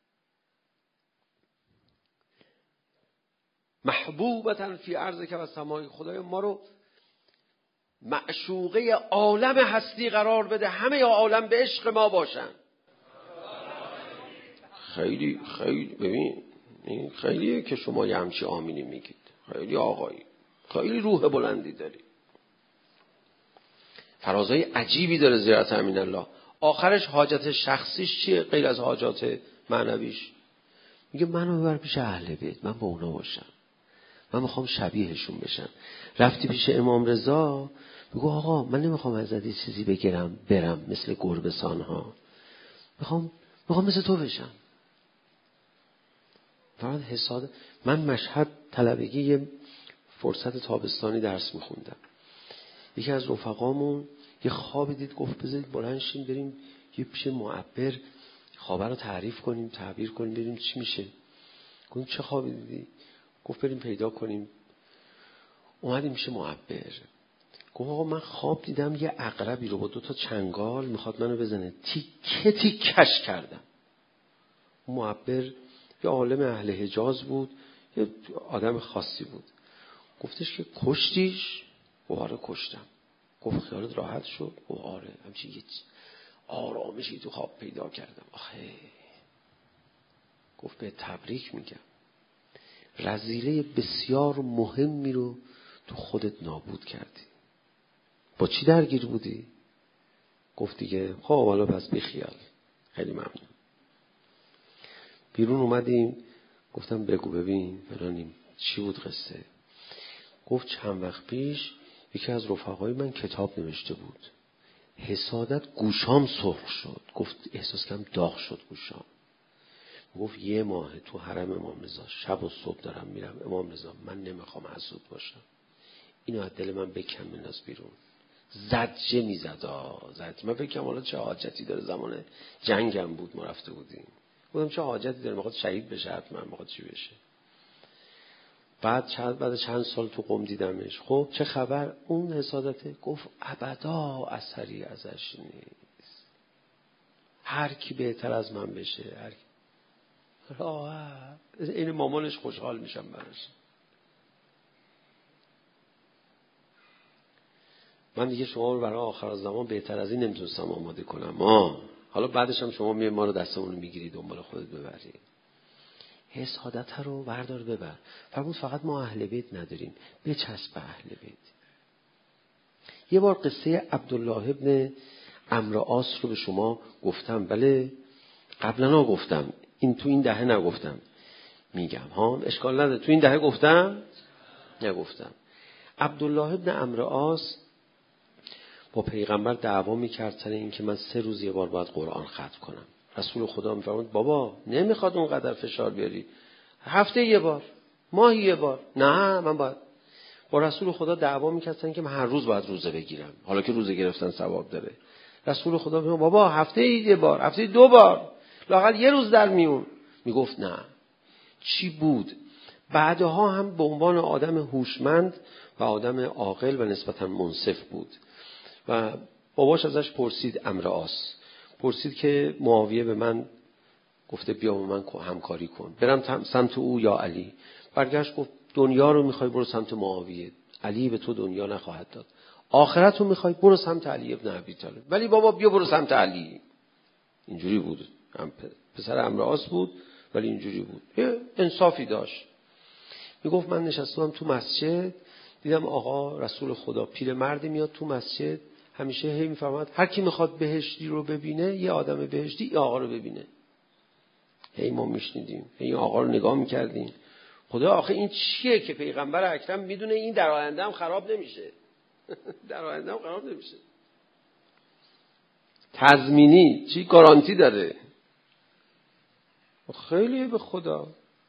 محبوبتن فی ارضک و سمائک، خدایا ما رو معشوقه عالم هستی قرار بده، همه عالم به عشق ما باشن. خیلی ببین این خیلیه که شما یه همچی آمینی میگید. خیلی آقایی، خیلی روح بلندی داری. فرازهای عجیبی داره زیارت امین الله. آخرش حاجت شخصیش چیه غیر از حاجات معنویش؟ میگه منو ببر پیش اهل بیت، من با اونا باشم، من میخوام شبیهشون بشم. رفتی پیش امام رضا، میگو آقا من نمیخوام ازت چیزی بگیرم برم مثل گربسان ها، میخوام مثل تو بشم. فقط حساد. من مشهد طلبگی یه فرصت تابستانی درس میخوندم. یکی از رفقامون یه خواب دید، گفت بذارید بلند شیم بریم یه پیش معبر خواب رو تعریف کنیم، تعبیر کنیم، ببینیم چی میشه. گفتم چه خوابی دیدی؟ گفت بریم پیدا کنیم. اومدیم میشه معبر. گفت آقا من خواب دیدم یه عقربی رو با 2 تا چنگال میخواد منو بزنه. تیکش کردم. معبر یه عالم اهل حجاز بود، یه آدم خاصی بود. گفتش که کشتیش؟ گفت آره کشتم. گفت خیالت راحت شد؟ گفت آره. همچین یه آرامشی تو خواب پیدا کردم. آخه گفت به تبریک میگم، رذیله بسیار مهمی رو تو خودت نابود کردی. با چی درگیر بودی؟ گفت دیگه خب حالا پس بیخیال. خیلی ممنون. بیرون اومدیم، گفتم بگو ببین فرانیم چی بود قصه. گفت چند وقت پیش یکی از رفقای من کتاب نوشته بود، حسادت گوشام سرخ شد. گفت احساس کردم داغ شد گوشام. گفت 1 ماه تو حرم امام رضا شب و صبح دارم میرم امام رضا، من نمیخوام حسود باشم، اینو از دل من بکن بنداز بیرون. زجه میزد. من فکر کنم حالا چه حاجتی داره، زمان جنگم بود ما رفته بودیم، گفتم چه حاجتی داره، میخواد شهید بشه، حتما میخواد چی بشه. بعد چند سال تو قم دیدمش. خب چه خبر؟ اون حسادته. گفت ابدا اثری ازش نیست، هر کی بهتر از من بشه، هر کی راحت. این مامانش خوشحال میشم براش. من دیگه شما رو برای آخر زمان بهتر از این نمیتونستم آماده کنم. حالا بعدش هم شما ما رو دستمون رو میگیری دنبال خودت ببری. حسادت رو بردار ببر. فرمود فقط ما اهل بیت نداریم، بچسب اهل بیت. یه بار قصه عبدالله ابن عمرو عاص رو به شما گفتم، بله قبلا گفتم، تو این دهه نگفتم. میگم اشکال نداره، تو این دهه نگفتم. عبدالله ابن عمرو عاص با پیغمبر دعوا میکرد سر این که من 3 روز یه بار باید قرآن ختم کنم. رسول خدا میفرمود بابا نمیخواد اونقدر فشار بیاری، هفته یه بار، ماهی یه بار. نه من باید. با رسول خدا دعوا میکردن که من هر روز باید روزه بگیرم، حالا که روزه گرفتن ثواب داره. رسول خدا میگه بابا هفته یه بار، هفته 2 بار، لااقل یه روز در میون. میگفت نه. چی بود؟ بعدها هم به عنوان آدم هوشمند و آدم عاقل و نسبتا منصف بود. و باباش ازش پرسید، عمرو عاص پرسید که معاویه به من گفته بیا با من همکاری کن، برم سمت او یا علی. برگشت گفت دنیا رو میخوای برو سمت معاویه، علی به تو دنیا نخواهد داد. آخرت رو میخوای برو سمت علی ابن ابی طالب، ولی بابا بیا برو سمت علی. اینجوری بود. پسر عمرو عاص بود ولی اینجوری بود، یه انصافی داشت. میگفت من نشستم تو مسجد، دیدم آقا رسول خدا پیرمردی میاد تو مسجد، همیشه هی میفرماد هر کی میخواد بهشتی رو ببینه، یه آدم بهشتی این آقا رو ببینه. هی ما میشنیدیم، هی آقا رو نگاه میکردیم. خدا آخه این چیه که پیغمبر اکرم میدونه این در آینده هم خراب نمیشه. در آینده هم خراب نمیشه. تضمینی چی گارانتی داره؟ خیلی به خدا.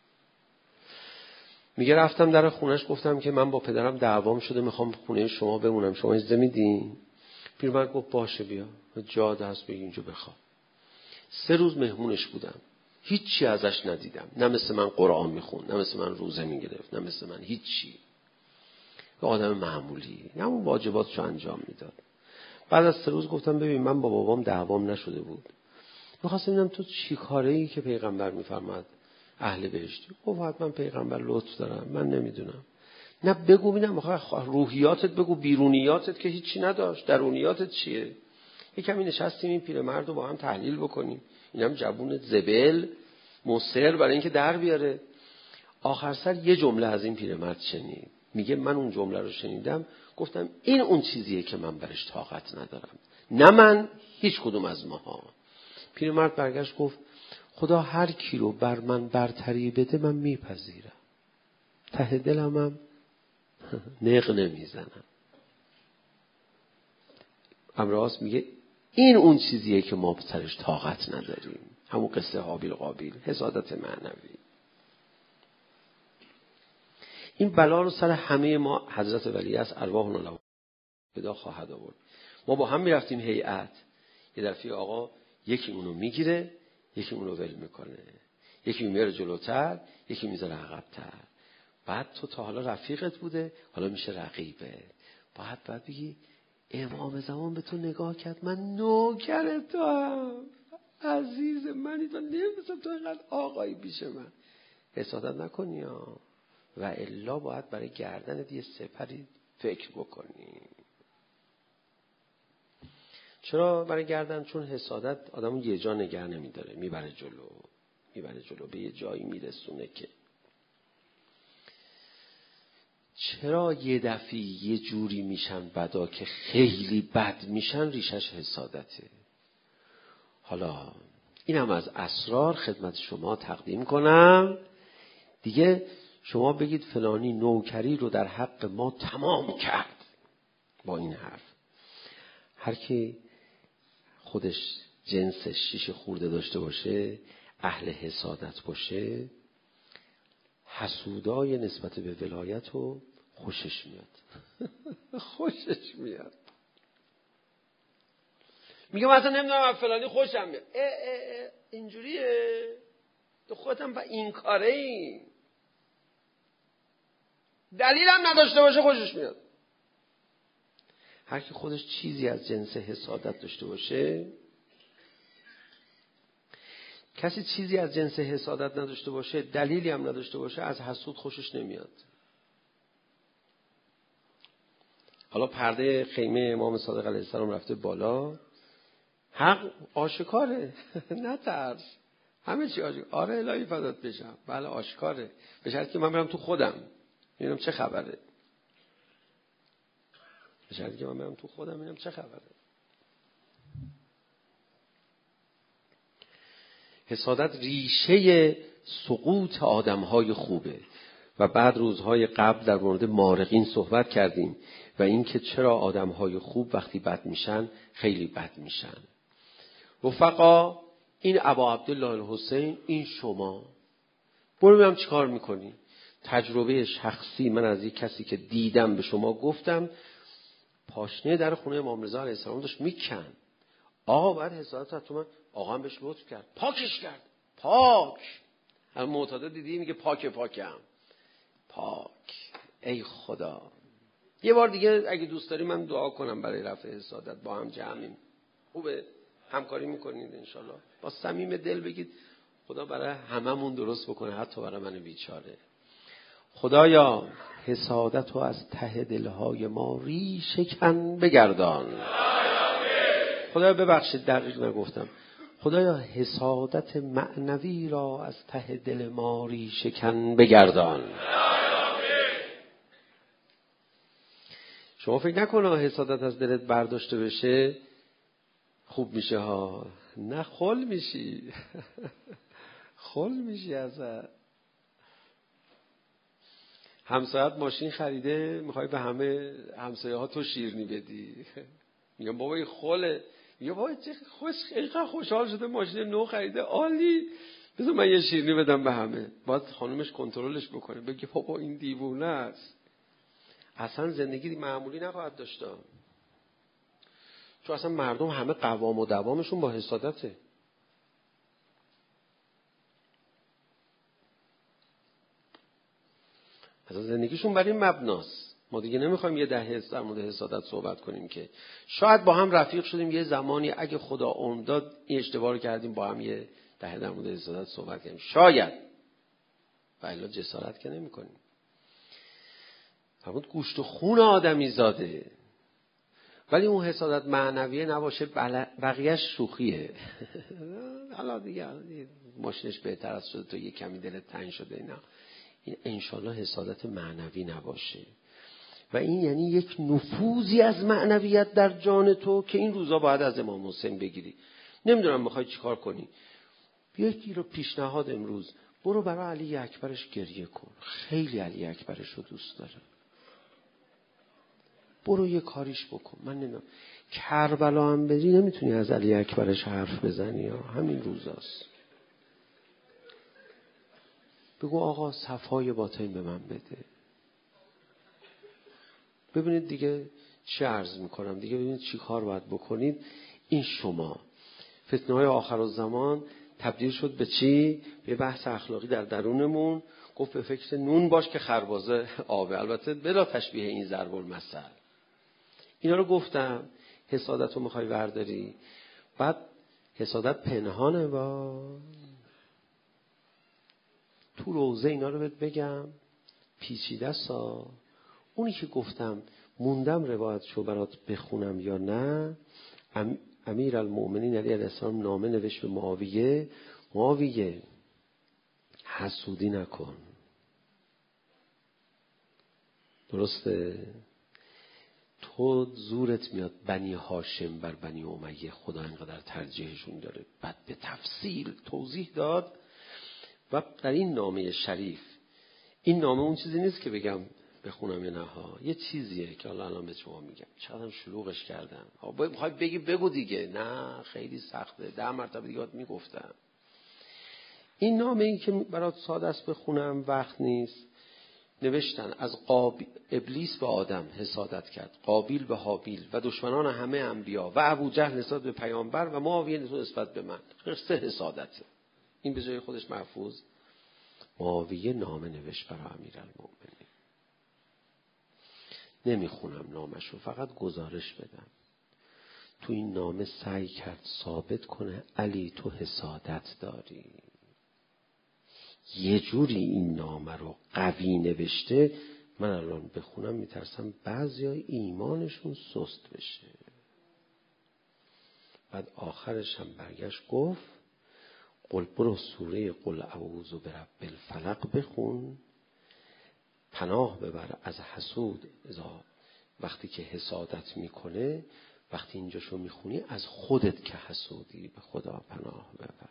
میگه رفتم در خونش گفتم که من با پدرم دعوام شده، میخوام خونه شما بمونم، شما اجازه میدین؟ پیرمرد گفت باشه بیا، جا دست بگی اینجا بخواب. 3 روز مهمونش بودم، هیچی ازش ندیدم، نه مثل من قرآن میخوند، نه مثل من روزه میگرفت، نه مثل من هیچی. یه آدم معمولی، نه اون واجباتشو انجام میداد. بعد از 3 روز گفتم ببین من با بابام دعوام نشده بود، میخواستم ببینم تو چی کاره ای که پیغمبر میفرماد اهل بهشتی. گفت حتما پیغمبر لطف دارن، من نمیدونم. نه بگو ببینم روحیاتت بگو، بیرونیاتت که هیچی نداشت، درونیاتت چیه؟ یکمی نشستیم این پیرمرد رو با هم تحلیل بکنیم. اینم جوون زبل مصر برای اینکه در بیاره. آخر سر یه جمله از این پیرمرد شنید. میگه من اون جمله رو شنیدم گفتم این اون چیزیه که من برش طاقت ندارم، نه من، هیچ کدوم از ماها. پیرمرد برگشت گفت خدا هر کی رو بر من برتری بده من میپذیرم، ته دلم هم نق نمیزنم. عمرو عاص میگه این اون چیزیه که ما سرش طاقت نداریم. همون قصه هابیل قابیل، حسادت معنوی. این بلا رو سر همه ما حضرت ولی از ارواحنا له فدا خواهد آورد. ما با هم میرفتیم هیئت، یه دفعه آقا یکی اونو میگیره، یکی اونو ول میکنه، یکی میاره جلوتر، یکی میذاره عقب‌تر. بعد تو تا حالا رفیقت بوده، حالا میشه رقیبه. بعد بگی امام زمان به تو نگاه کرد، من نوکر تو هم عزیز منی، تو نمی‌دونم تو اینقدر آقایی پیش من. حسادت نکنی ها، و الا باید برای گردن یه سپری فکر بکنی. چرا برای گردن؟ چون حسادت آدمو یه جا نگه نمیداره، میبره جلو به یه جایی میرسونه که چرا یه دفعه یه جوری میشن بدا که خیلی بد میشن، ریشش حسادته. حالا اینم از اسرار خدمت شما تقدیم کنم. دیگه شما بگید فلانی نوکری رو در حق ما تمام کرد با این حرف. هر کی خودش جنسش شیشه خورده داشته باشه، اهل حسادت باشه، حسودای نسبت به ولایت رو خوشش میاد. خوشش میاد. میگه مثلا نمیدونم از فلانی خوشم میاد. اینجوریه؟ تو خودت هم این کاره ای. دلیل هم نداشته باشه خوشش میاد. هر کی خودش چیزی از جنس حسادت داشته باشه، کسی چیزی از جنس حسادت نداشته باشه، دلیلی هم نداشته باشه، از حسود خوشش نمیاد. حالا پرده خیمه امام صادق علیه السلام رفته بالا، حق آشکاره. نترس، همه چی آشکاره. آره الهی فدات بشم، بله آشکاره، به شرطی که من برم تو خودم ببینم چه خبره. به شرطی که من برم تو خودم ببینم چه خبره. حسادت ریشه سقوط آدم‌های خوبه و بعد روزهای قبل در مورد مارقین صحبت کردیم و اینکه چرا آدم‌های خوب وقتی بد میشن خیلی بد میشن. رفقا، این ابا عبدالله الحسین، این شما برو ببینم چی کار میکنی. تجربه شخصی من از یک کسی که دیدم به شما گفتم، پاشنه در خونه امام رضا علیه السلام داشت میکن. آقا بعد حسادت تو من، آقا هم بهش لطف کرد، پاکش کرد. پاک هم معتاد دیدی میگه پاکم پاک. ای خدا، یه بار دیگه اگه دوست داری من دعا کنم برای رفع حسادت، با هم جمعیم. خوبه؟ همکاری میکنید انشالله. با صمیم دل بگید خدا برای هممون درست بکنه، حتی برای من بیچاره. خدایا حسادت رو از ته دلهای ما ریشه کن بگردان. خدایا ببخشید دقیق نگفتم. خدایا حسادت معنوی را از ته دل ما ریشه کن بگردان. شما فکر نکنه حسادت از دلت برداشته بشه خوب میشه ها. نه، خل میشی. خل میشی ازت. همسایت ماشین خریده، میخوای به همه همسایه ها تو شیرینی بدی. میگم بابا این خله. میگم بابا چه اینقدر خوشحال شده ماشین نو خریده، عالی، بذار من یه شیرینی بدم به همه. باید خانومش کنترلش بکنه، بگه بابا این دیوونه است. اصلا زندگی معمولی نخواهد داشت، چون اصلا مردم همه قوام و دوامشون با حسادته. اصلا زندگیشون بر این مبناست. ما دیگه نمیخوایم یه دهه در مورد حسادت صحبت کنیم که شاید با هم رفیق شدیم یه زمانی، اگه خدا عمر داد این اشتباه رو کردیم با هم یه دهه در مورد حسادت صحبت کنیم، شاید. و الا جسارت که نمی‌کنیم. فرمود گوشت و خون آدمی زاده. ولی اون حسادت معنویه نباشه، بقیه‌اش شوخیه. حالا دیگه ماشینش بهتر از شده، تو یه کمی دلت تنگ شده، اینا. این انشالله حسادت معنوی نباشه. و این یعنی یک نفوذی از معنویت در جان تو که این روزا باید از امام حسین بگیری. نمیدونم میخوای چی کار کنی. یکی رو پیشنهاد امروز، برو برای علی اکبرش گریه کن. خیلی علی اکبرش رو دوست داره. برو یه کاریش بکن. من نمیدونم کربلا هم بری نمیتونی از علی اکبرش حرف بزنی، یا همین روزاست. بگو آقا صفای باطن به من بده. ببینید دیگه چه عرض میکنم دیگه، ببینید چی کار باید بکنید. این شما فتنه های آخرالزمان تبدیل شد به چی؟ به بحث اخلاقی در درونمون. گفت به فکر نون باش که خربازه آبه. البته بلا تشبیه این ضرب المثل. اینا رو گفتم. حسادت رو میخوای برداری، بعد حسادت پنهانه. با تو روزه اینا رو بگم پیچیده سا. اونی که گفتم موندم روایتشو برات بخونم یا نه. امیر المؤمنین علیه السلام نامه نوشت به معاویه حسودی نکن. درسته؟ تو زورت میاد بنی هاشم بر بنی امیه، خدا اینقدر ترجیحشون داره. بعد به تفصیل توضیح داد. و در این نامه شریف، این نامه اون چیزی نیست که بگم بخونم یا نه ها، یه چیزیه که الان به شما میگم. چقدر شلوغش کردم. میخوای بگی بگو دیگه. نه خیلی سخته، 10 مرتبه دیگه میگفتم. این نامه این که برات ساده است بخونم، وقت نیست. نوشتن از ابلیس به آدم حسادت کرد، قابیل به حابیل و دشمنان همه انبیا و ابوجهل نسبت به پیامبر و معاویه نسبت به من. 3 حسادته. این به جای خودش محفوظ. معاویه نامه نوشت برای امیرالمؤمنین. نمیخونم نامشو، فقط گزارش بدم. تو این نامه سعی کرد ثابت کنه علی تو حسادت داری. یه جوری این نامه رو قوی نوشته، من الان بخونم میترسم بعضی ایمانشون سست بشه. بعد آخرش هم برگشت گفت برو سوره قل اعوذ برب الفلق بخون، پناه ببر از حسود وقتی که حسادت میکنه. وقتی اینجاشو میخونی از خودت که حسودی به خدا پناه ببر.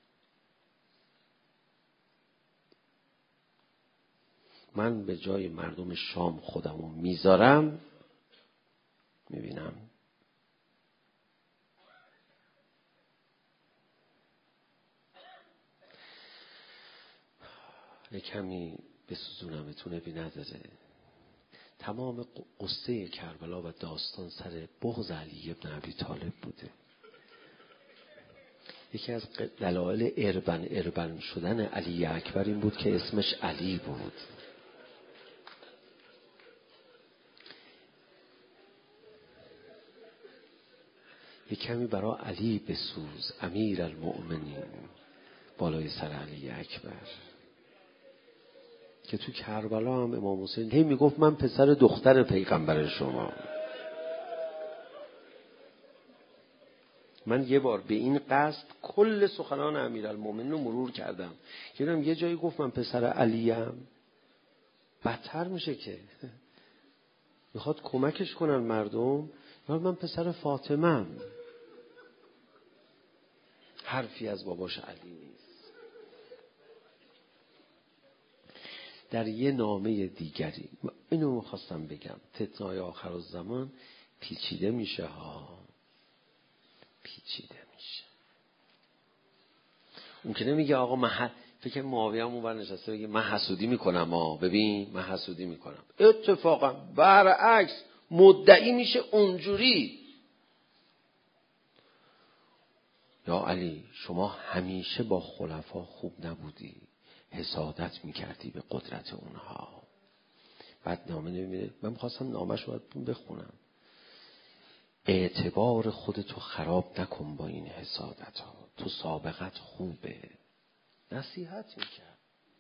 من به جای مردم شام خودمو میذارم، میبینم کمی بسوزونمتونه بی نداره. تمام قصه کربلا و داستان سر بغض علی ابن ابی طالب بوده. یکی از دلایل اربن شدن علی اکبر این بود که اسمش علی بود. یک کمی برای علی بسوز، امیرالمؤمنین، بالای سر علی اکبر. که تو کربلا هم امام حسین هی میگفت من پسر دختر پیغمبر شما. من یه بار به این قصد کل سخنان امیرالمؤمنین رو مرور کردم که دیدم یه جایی گفت من پسر علیم، بدتر میشه که میخواد کمکش کنن مردم، من پسر فاطمه‌ام. حرفی از باباش علی نیست. در یه نامه دیگری اینو میخواستم بگم، فتنه‌های آخر الزمان پیچیده میشه ها، پیچیده میشه. اون که نمیگه آقا من فکر معاویه هم اون بر نشسته بگه من حسودی میکنم ببین من حسودی میکنم. اتفاقا برعکس مدعی میشه اونجوری. یا علی شما همیشه با خلفا خوب نبودی، حسادت میکردی به قدرت اونها. بعد نامه نمیده. من میخواستم نامش رو بخونم. اعتبار خودتو خراب نکن با این حسادت ها، تو سابقت خوبه. نصیحت میکرد.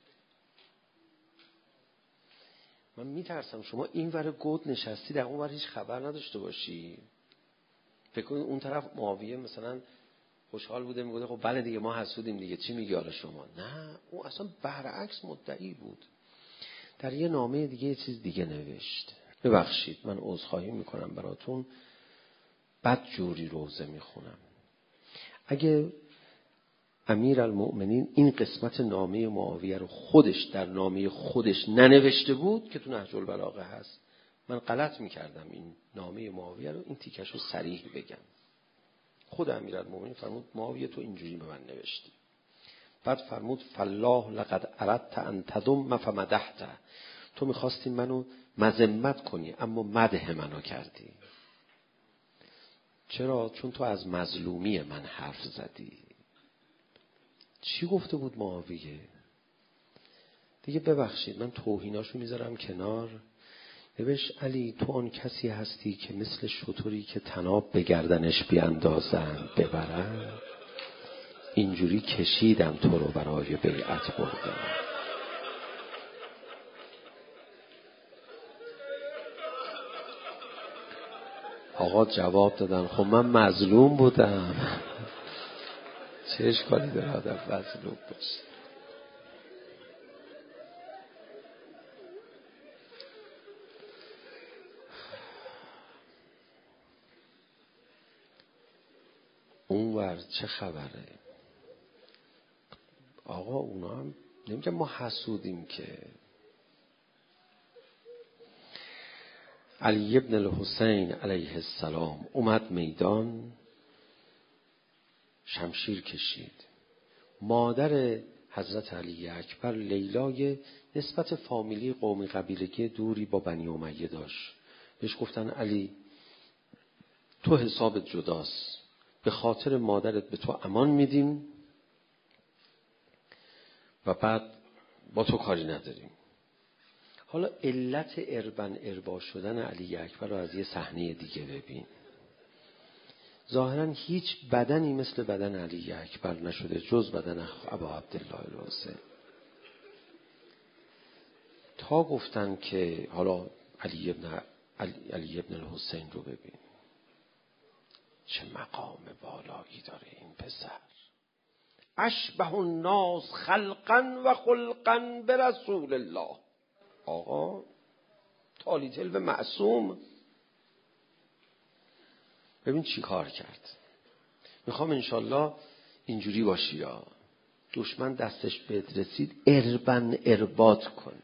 من میترسم شما این ور گود نشستی در اون ور هیچ خبر نداشته باشی. فکر کنید اون طرف معاویه مثلا خوشحال بوده میگه خب بله دیگه ما حسودیم دیگه، چی میگی حالا شما؟ نه، او اصلا برعکس مدعی بود. در یه نامه دیگه یه چیز دیگه نوشت. ببخشید من عذرخواهی میکنم براتون، بد جوری روزه میخونم. اگه امیرالمؤمنین این قسمت نامه معاویه رو خودش در نامه خودش ننوشته بود که تو نهج البلاغه هست، من غلط میکردم این نامه معاویه رو این تیکش رو صریح بگم. خود امیرالمؤمنین فرمود معاویه تو اینجوری به من نوشتی. بعد فرمود فالله لقد اردت ان تذم فمدحت، تو میخواستی منو مذمت کنی اما مدح منو کردی. چرا؟ چون تو از مظلومی من حرف زدی. چی گفته بود معاویه؟ دیگه ببخشید من توهیناشو میذارم کنار. نوشت علی تو آن کسی هستی که مثل شتری که طناب به گردنش بیاندازن ببرن، اینجوری کشیدم تو رو برای بیعت بردم. آقا جواب دادن خب من مظلوم بودم. چه اشکالی داره آدم مظلوم باشه؟ اونور چه خبره؟ آقا اونا هم نمیگه ما حسودیم که. علی ابن الحسین علیه السلام اومد میدان، شمشیر کشید. مادر حضرت علی اکبر لیلای نسبت فامیلی قومی قبیلگی دوری با بنی امیه داشت. بهش گفتن علی تو حسابت جداست، به خاطر مادرت به تو امان میدیم و بعد با تو کاری نداریم. حالا علت اربا شدن علی اکبر رو از یه صحنه دیگه ببین. ظاهرا هیچ بدنی مثل بدن علی اکبر نشده جز بدن ابا عبدالله الحسین. تا گفتن که حالا علی ابن الحسین رو ببین چه مقام بالایی داره این پسر. اشبه الناس خلقا و خلقا به رسول الله. آقا تالیتل به معصوم. ببین چی کار کرد. میخوام انشالله اینجوری باشی یا دشمن دستش بهت رسید ارباط کن.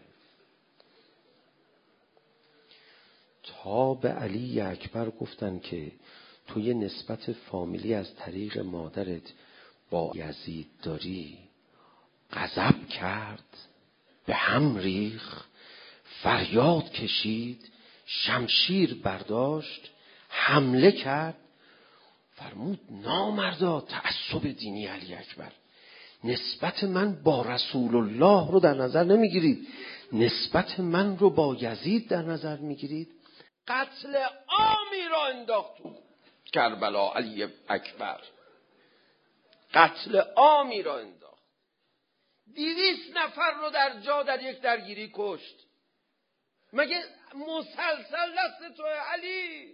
تا به علی اکبر گفتن که تو یه نسبت فامیلی از طریق مادرت با یزید داری. غضب کرد، به هم ریخ، فریاد کشید، شمشیر برداشت، حمله کرد. فرمود نامردا، تعصب دینی علی اکبر، نسبت من با رسول الله رو در نظر نمیگیرید، نسبت من رو با یزید در نظر میگیرید. قتل عامی را انداخت تو کربلا علی اکبر. قتل عامی را انداخت. 200 نفر رو در یک درگیری کشت. مگه مسلسل دست تو علی؟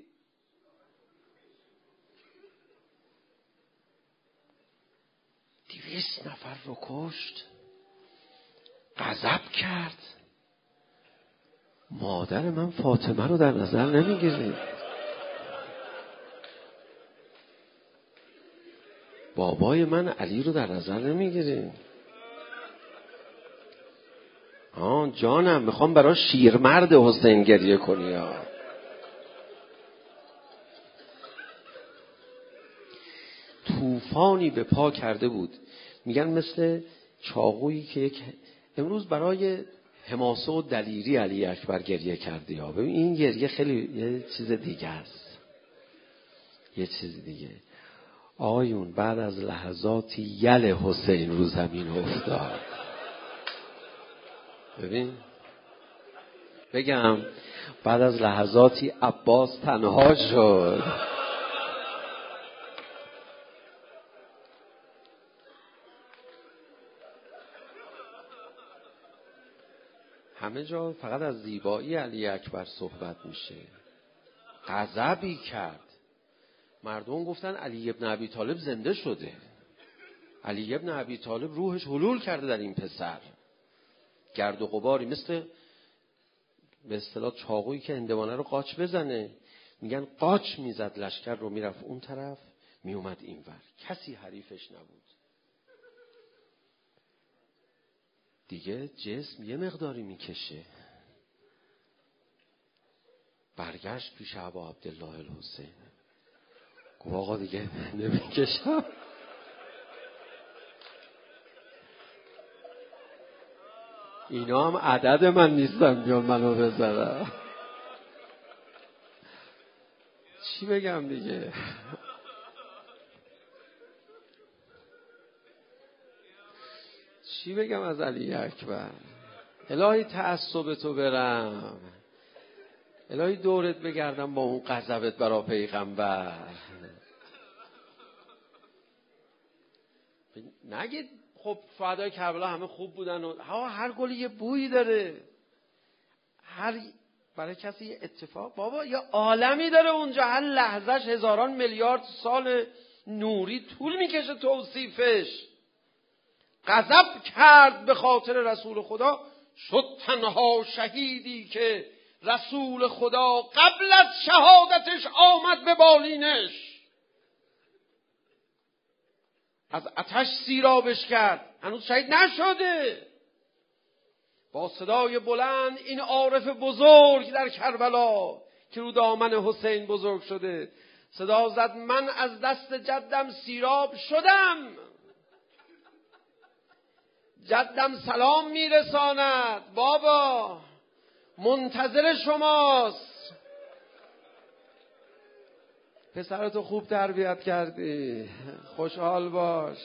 200 نفر رو کشت. غضب کرد. مادر من فاطمه رو در نظر نمیگیرید، بابای من علی رو در نظر نمیگیرید. جانم میخوام برای شیرمرد حسین گریه کنی ها. طوفانی به پا کرده بود. میگن مثل چاقویی که امروز برای حماسه و دلیری علی اکبر گریه کردی ها. ببین این گریه خیلی یه چیز دیگه است، یه چیز دیگه. آیون بعد از لحظاتی یل حسین رو زمین افتاد. ببین بگم بعد از لحظاتی عباس تنها شد. همه جا فقط از زیبایی علی اکبر صحبت میشه. غضبی کرد. مردم گفتن علی ابن ابی طالب زنده شده. علی ابن ابی طالب روحش حلول کرده در این پسر. گرد و غباری مثل به اصطلاح چاقویی که هندوانه رو قاچ بزنه. میگن قاچ میزد لشکر رو، میرفت اون طرف میومد این ور. کسی حریفش نبود. دیگه جسم یه مقداری میکشه. برگشت پیش ابا عبدالله الحسین. گفت آقا دیگه نمیکشم. اینا هم عدد من نیستن بیان منو بذارن. چی بگم دیگه؟ چی بگم از علی اکبر؟ الهی تعصب تو برم، الهی دورت بگردم با اون غضبت برا پیغمبر. نگید خب شهدای کربلا همه خوب بودن و هر گلی یه بویی داره، برای کسی یه اتفاق. بابا یه عالمی داره اونجا، هر لحظهش هزاران میلیارد سال نوری طول میکشه توصیفش. غضب کرد به خاطر رسول خدا، شد تنها شهیدی که رسول خدا قبل از شهادتش آمد به بالینش. از آتش سیرابش کرد، هنوز شهید نشده. با صدای بلند این عارف بزرگ در کربلا که رو دامن حسین بزرگ شده صدا زد من از دست جدم سیراب شدم. جدم سلام میرساند، بابا منتظر شماست. پسرتو خوب تربیت کردی، خوشحال باش.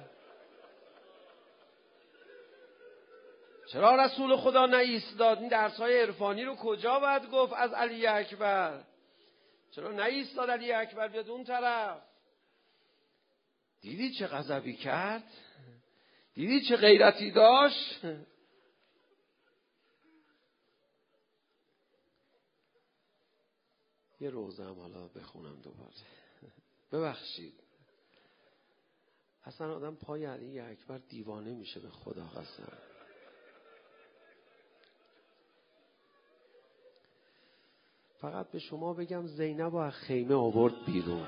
چرا رسول خدا نایستاد؟ این درس‌های عرفانی رو کجا باید گفت از علی اکبر؟ چرا نایستاد علی اکبر بیاد اون طرف؟ دیدی چه غضبی کرد؟ دیدی چه غیرتی داشت؟ یه روزه هم حالا بخونم دوباره. ببخشید، اصلا آدم پای علی اکبر دیوانه میشه، به خدا قسم. فقط به شما بگم زینب از خیمه آورد بیرون.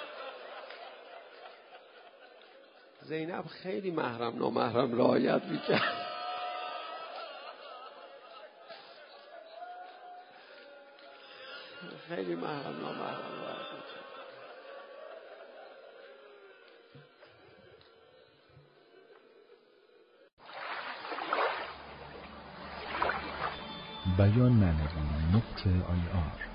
زینب خیلی محرم نامحرم رعایت میکرد. خیلی محرم نامحرم رعایت میکرد. بیان معنوی .ir